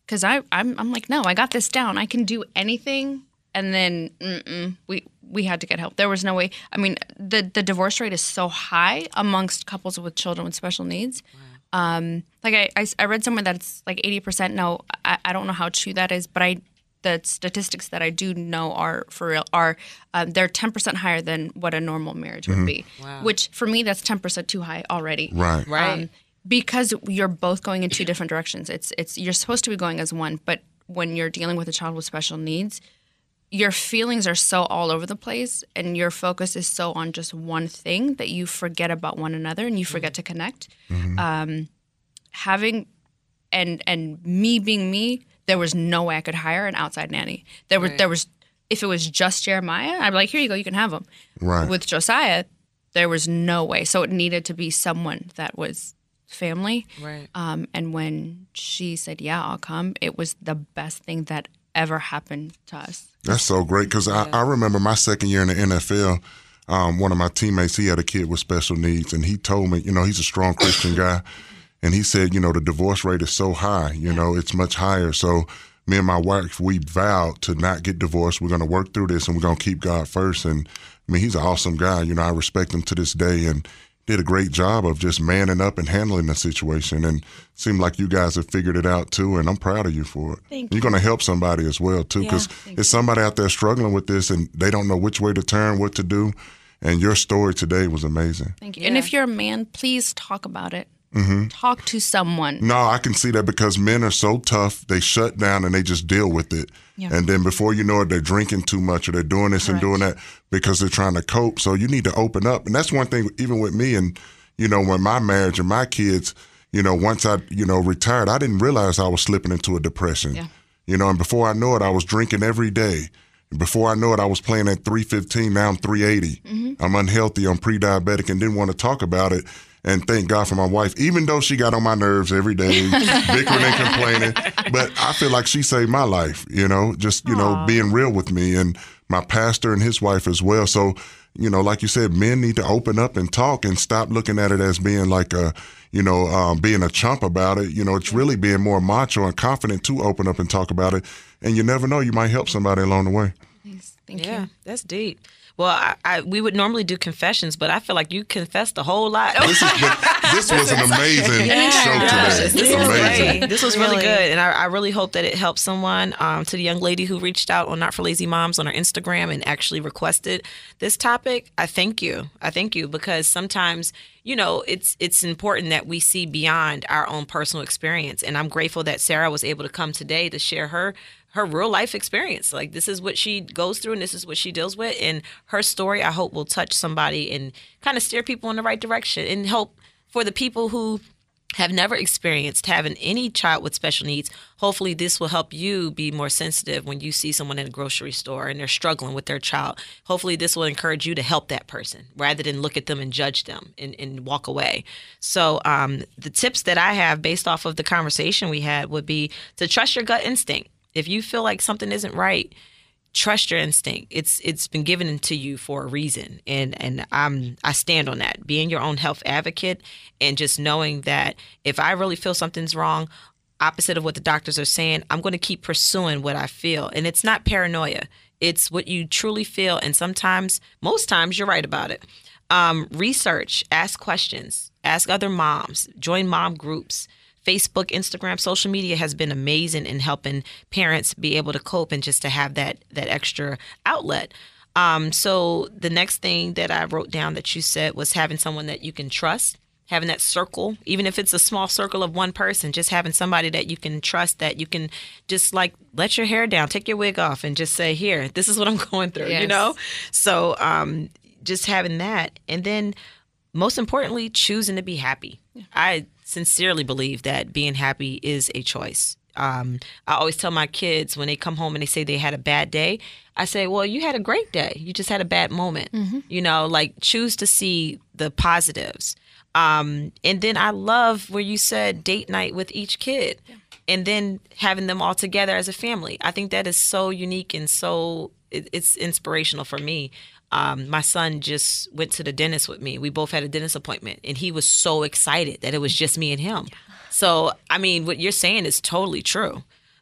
because I I'm I'm like, no, I got this down. I can do anything. And then mm-mm, we we had to get help. There was no way. I mean, the the divorce rate is so high amongst couples with children with special needs. Wow. Um, like I, I I read somewhere that it's like eighty percent. No, I, I don't know how true that is, but I the statistics that I do know are for real are um, they're ten percent higher than what a normal marriage would be. Wow. Which for me, that's ten percent too high already. Right. Right. Um, because you're both going in two different directions. It's it's you're supposed to be going as one, but when you're dealing with a child with special needs, your feelings are so all over the place and your focus is so on just one thing that you forget about one another and you forget to connect. Mm-hmm. Um, having and and me being me, there was no way I could hire an outside nanny. There was Right. there was if it was just Jeremiah, I'd be like, here you go, you can have him. Right. With Josiah, there was no way. So it needed to be someone that was family. Right. Um, and when she said, yeah, I'll come, it was the best thing that ever happened to us. That's so great because I, I remember my second year in the N F L, um, one of my teammates, he had a kid with special needs, and he told me, you know, he's a strong Christian guy, and he said, you know, the divorce rate is so high, you know, it's much higher. So me and my wife, we vowed to not get divorced. We're going to work through this, and we're going to keep God first. And, I mean, he's an awesome guy. You know, I respect him to this day, and did a great job of just manning up and handling the situation. And it seemed like you guys have figured it out too, and I'm proud of you for it. Thank You're going to help somebody as well too, because Yeah, it's somebody out there struggling with this and they don't know which way to turn, what to do. And your story today was amazing. Thank you. Yeah. And if you're a man, please talk about it. Mm-hmm. Talk to someone. No, I can see that because men are so tough, they shut down and they just deal with it. Yeah. And then before you know it, they're drinking too much or they're doing this Correct. and doing that because they're trying to cope. So you need to open up. And that's one thing, even with me and, you know, when my marriage and my kids, you know, once I, you know, retired, I didn't realize I was slipping into a depression. Yeah. You know, and before I know it, I was drinking every day. And before I know it, I was playing at three fifteen. Now I'm three eighty. Mm-hmm. I'm unhealthy. I'm pre-diabetic and didn't want to talk about it. And thank God for my wife, even though she got on my nerves every day, bickering and complaining. But I feel like she saved my life, you know, just, you know, being real with me, and my pastor and his wife as well. So, you know, like you said, men need to open up and talk and stop looking at it as being like a, you know, um, being a chump about it. You know, it's really being more macho and confident to open up and talk about it. And you never know, you might help somebody along the way. Please. Thank Yeah, you. that's deep. Well, I, I we would normally do confessions, but I feel like you confessed a whole lot. This, is, this was an amazing show today. This was amazing. great. This was really Really. good, and I, I really hope that it helps someone. Um, to the young lady who reached out on Not for Lazy Moms on her Instagram and actually requested this topic, I thank you. I thank you because sometimes, you know, it's it's important that we see beyond our own personal experience, and I'm grateful that Sarah was able to come today to share her her real life experience. Like, this is what she goes through and this is what she deals with, and her story, I hope, will touch somebody and kind of steer people in the right direction and help for the people who have never experienced having any child with special needs. Hopefully this will help you be more sensitive when you see someone in a grocery store and they're struggling with their child. Hopefully this will encourage you to help that person rather than look at them and judge them and, and walk away. So um, the tips that I have based off of the conversation we had would be to trust your gut instinct. If you feel like something isn't right, trust your instinct. It's it's been given to you for a reason, and and I'm I stand on that. Being your own health advocate and just knowing that if I really feel something's wrong, opposite of what the doctors are saying, I'm going to keep pursuing what I feel, and it's not paranoia. It's what you truly feel, and sometimes, most times, you're right about it. Um, research, ask questions, ask other moms, join mom groups. Facebook, Instagram, social media has been amazing in helping parents be able to cope and just to have that that extra outlet. Um, so the next thing that I wrote down that you said was having someone that you can trust, having that circle, even if it's a small circle of one person, just having somebody that you can trust, that you can just like let your hair down, take your wig off and just say, here, this is what I'm going through, Yes. you know? So um, just having that. And then most importantly, choosing to be happy. I sincerely believe that being happy is a choice. Um, I always tell my kids when they come home and they say they had a bad day, I say, well, you had a great day. You just had a bad moment. Mm-hmm. You know, like choose to see the positives. Um, and then I love where you said date night with each kid yeah. and then having them all together as a family. I think that is so unique and so it, it's inspirational for me. Um, my son just went to the dentist with me. We both had a dentist appointment, and he was so excited that it was just me and him. So, I mean, what you're saying is totally true.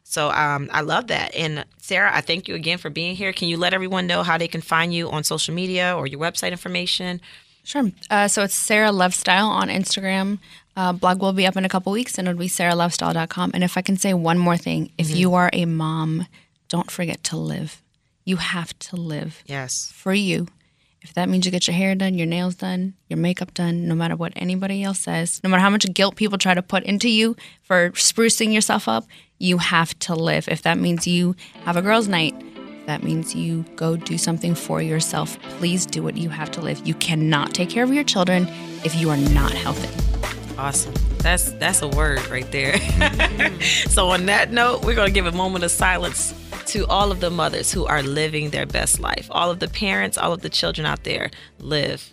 So um, I love that. And Sarah, I thank you again for being here. Can you let everyone know how they can find you on social media or your website information? Sure. Uh, so it's Sarah Lovestyle on Instagram. Uh, blog will be up in a couple weeks, and it'll be sarah lovestyle dot com. And if I can say one more thing, if mm-hmm. you are a mom, don't forget to live. You have to live. Yes. For you. If that means you get your hair done, your nails done, your makeup done, no matter what anybody else says, no matter how much guilt people try to put into you for sprucing yourself up, you have to live. If that means you have a girls' night, if that means you go do something for yourself, please do it. You have to live. You cannot take care of your children if you are not healthy. Awesome. That's that's a word right there. So on that note, we're going to give a moment of silence to all of the mothers who are living their best life. All of the parents, all of the children out there, live.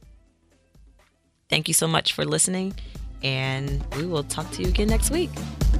Thank you so much for listening, and we will talk to you again next week.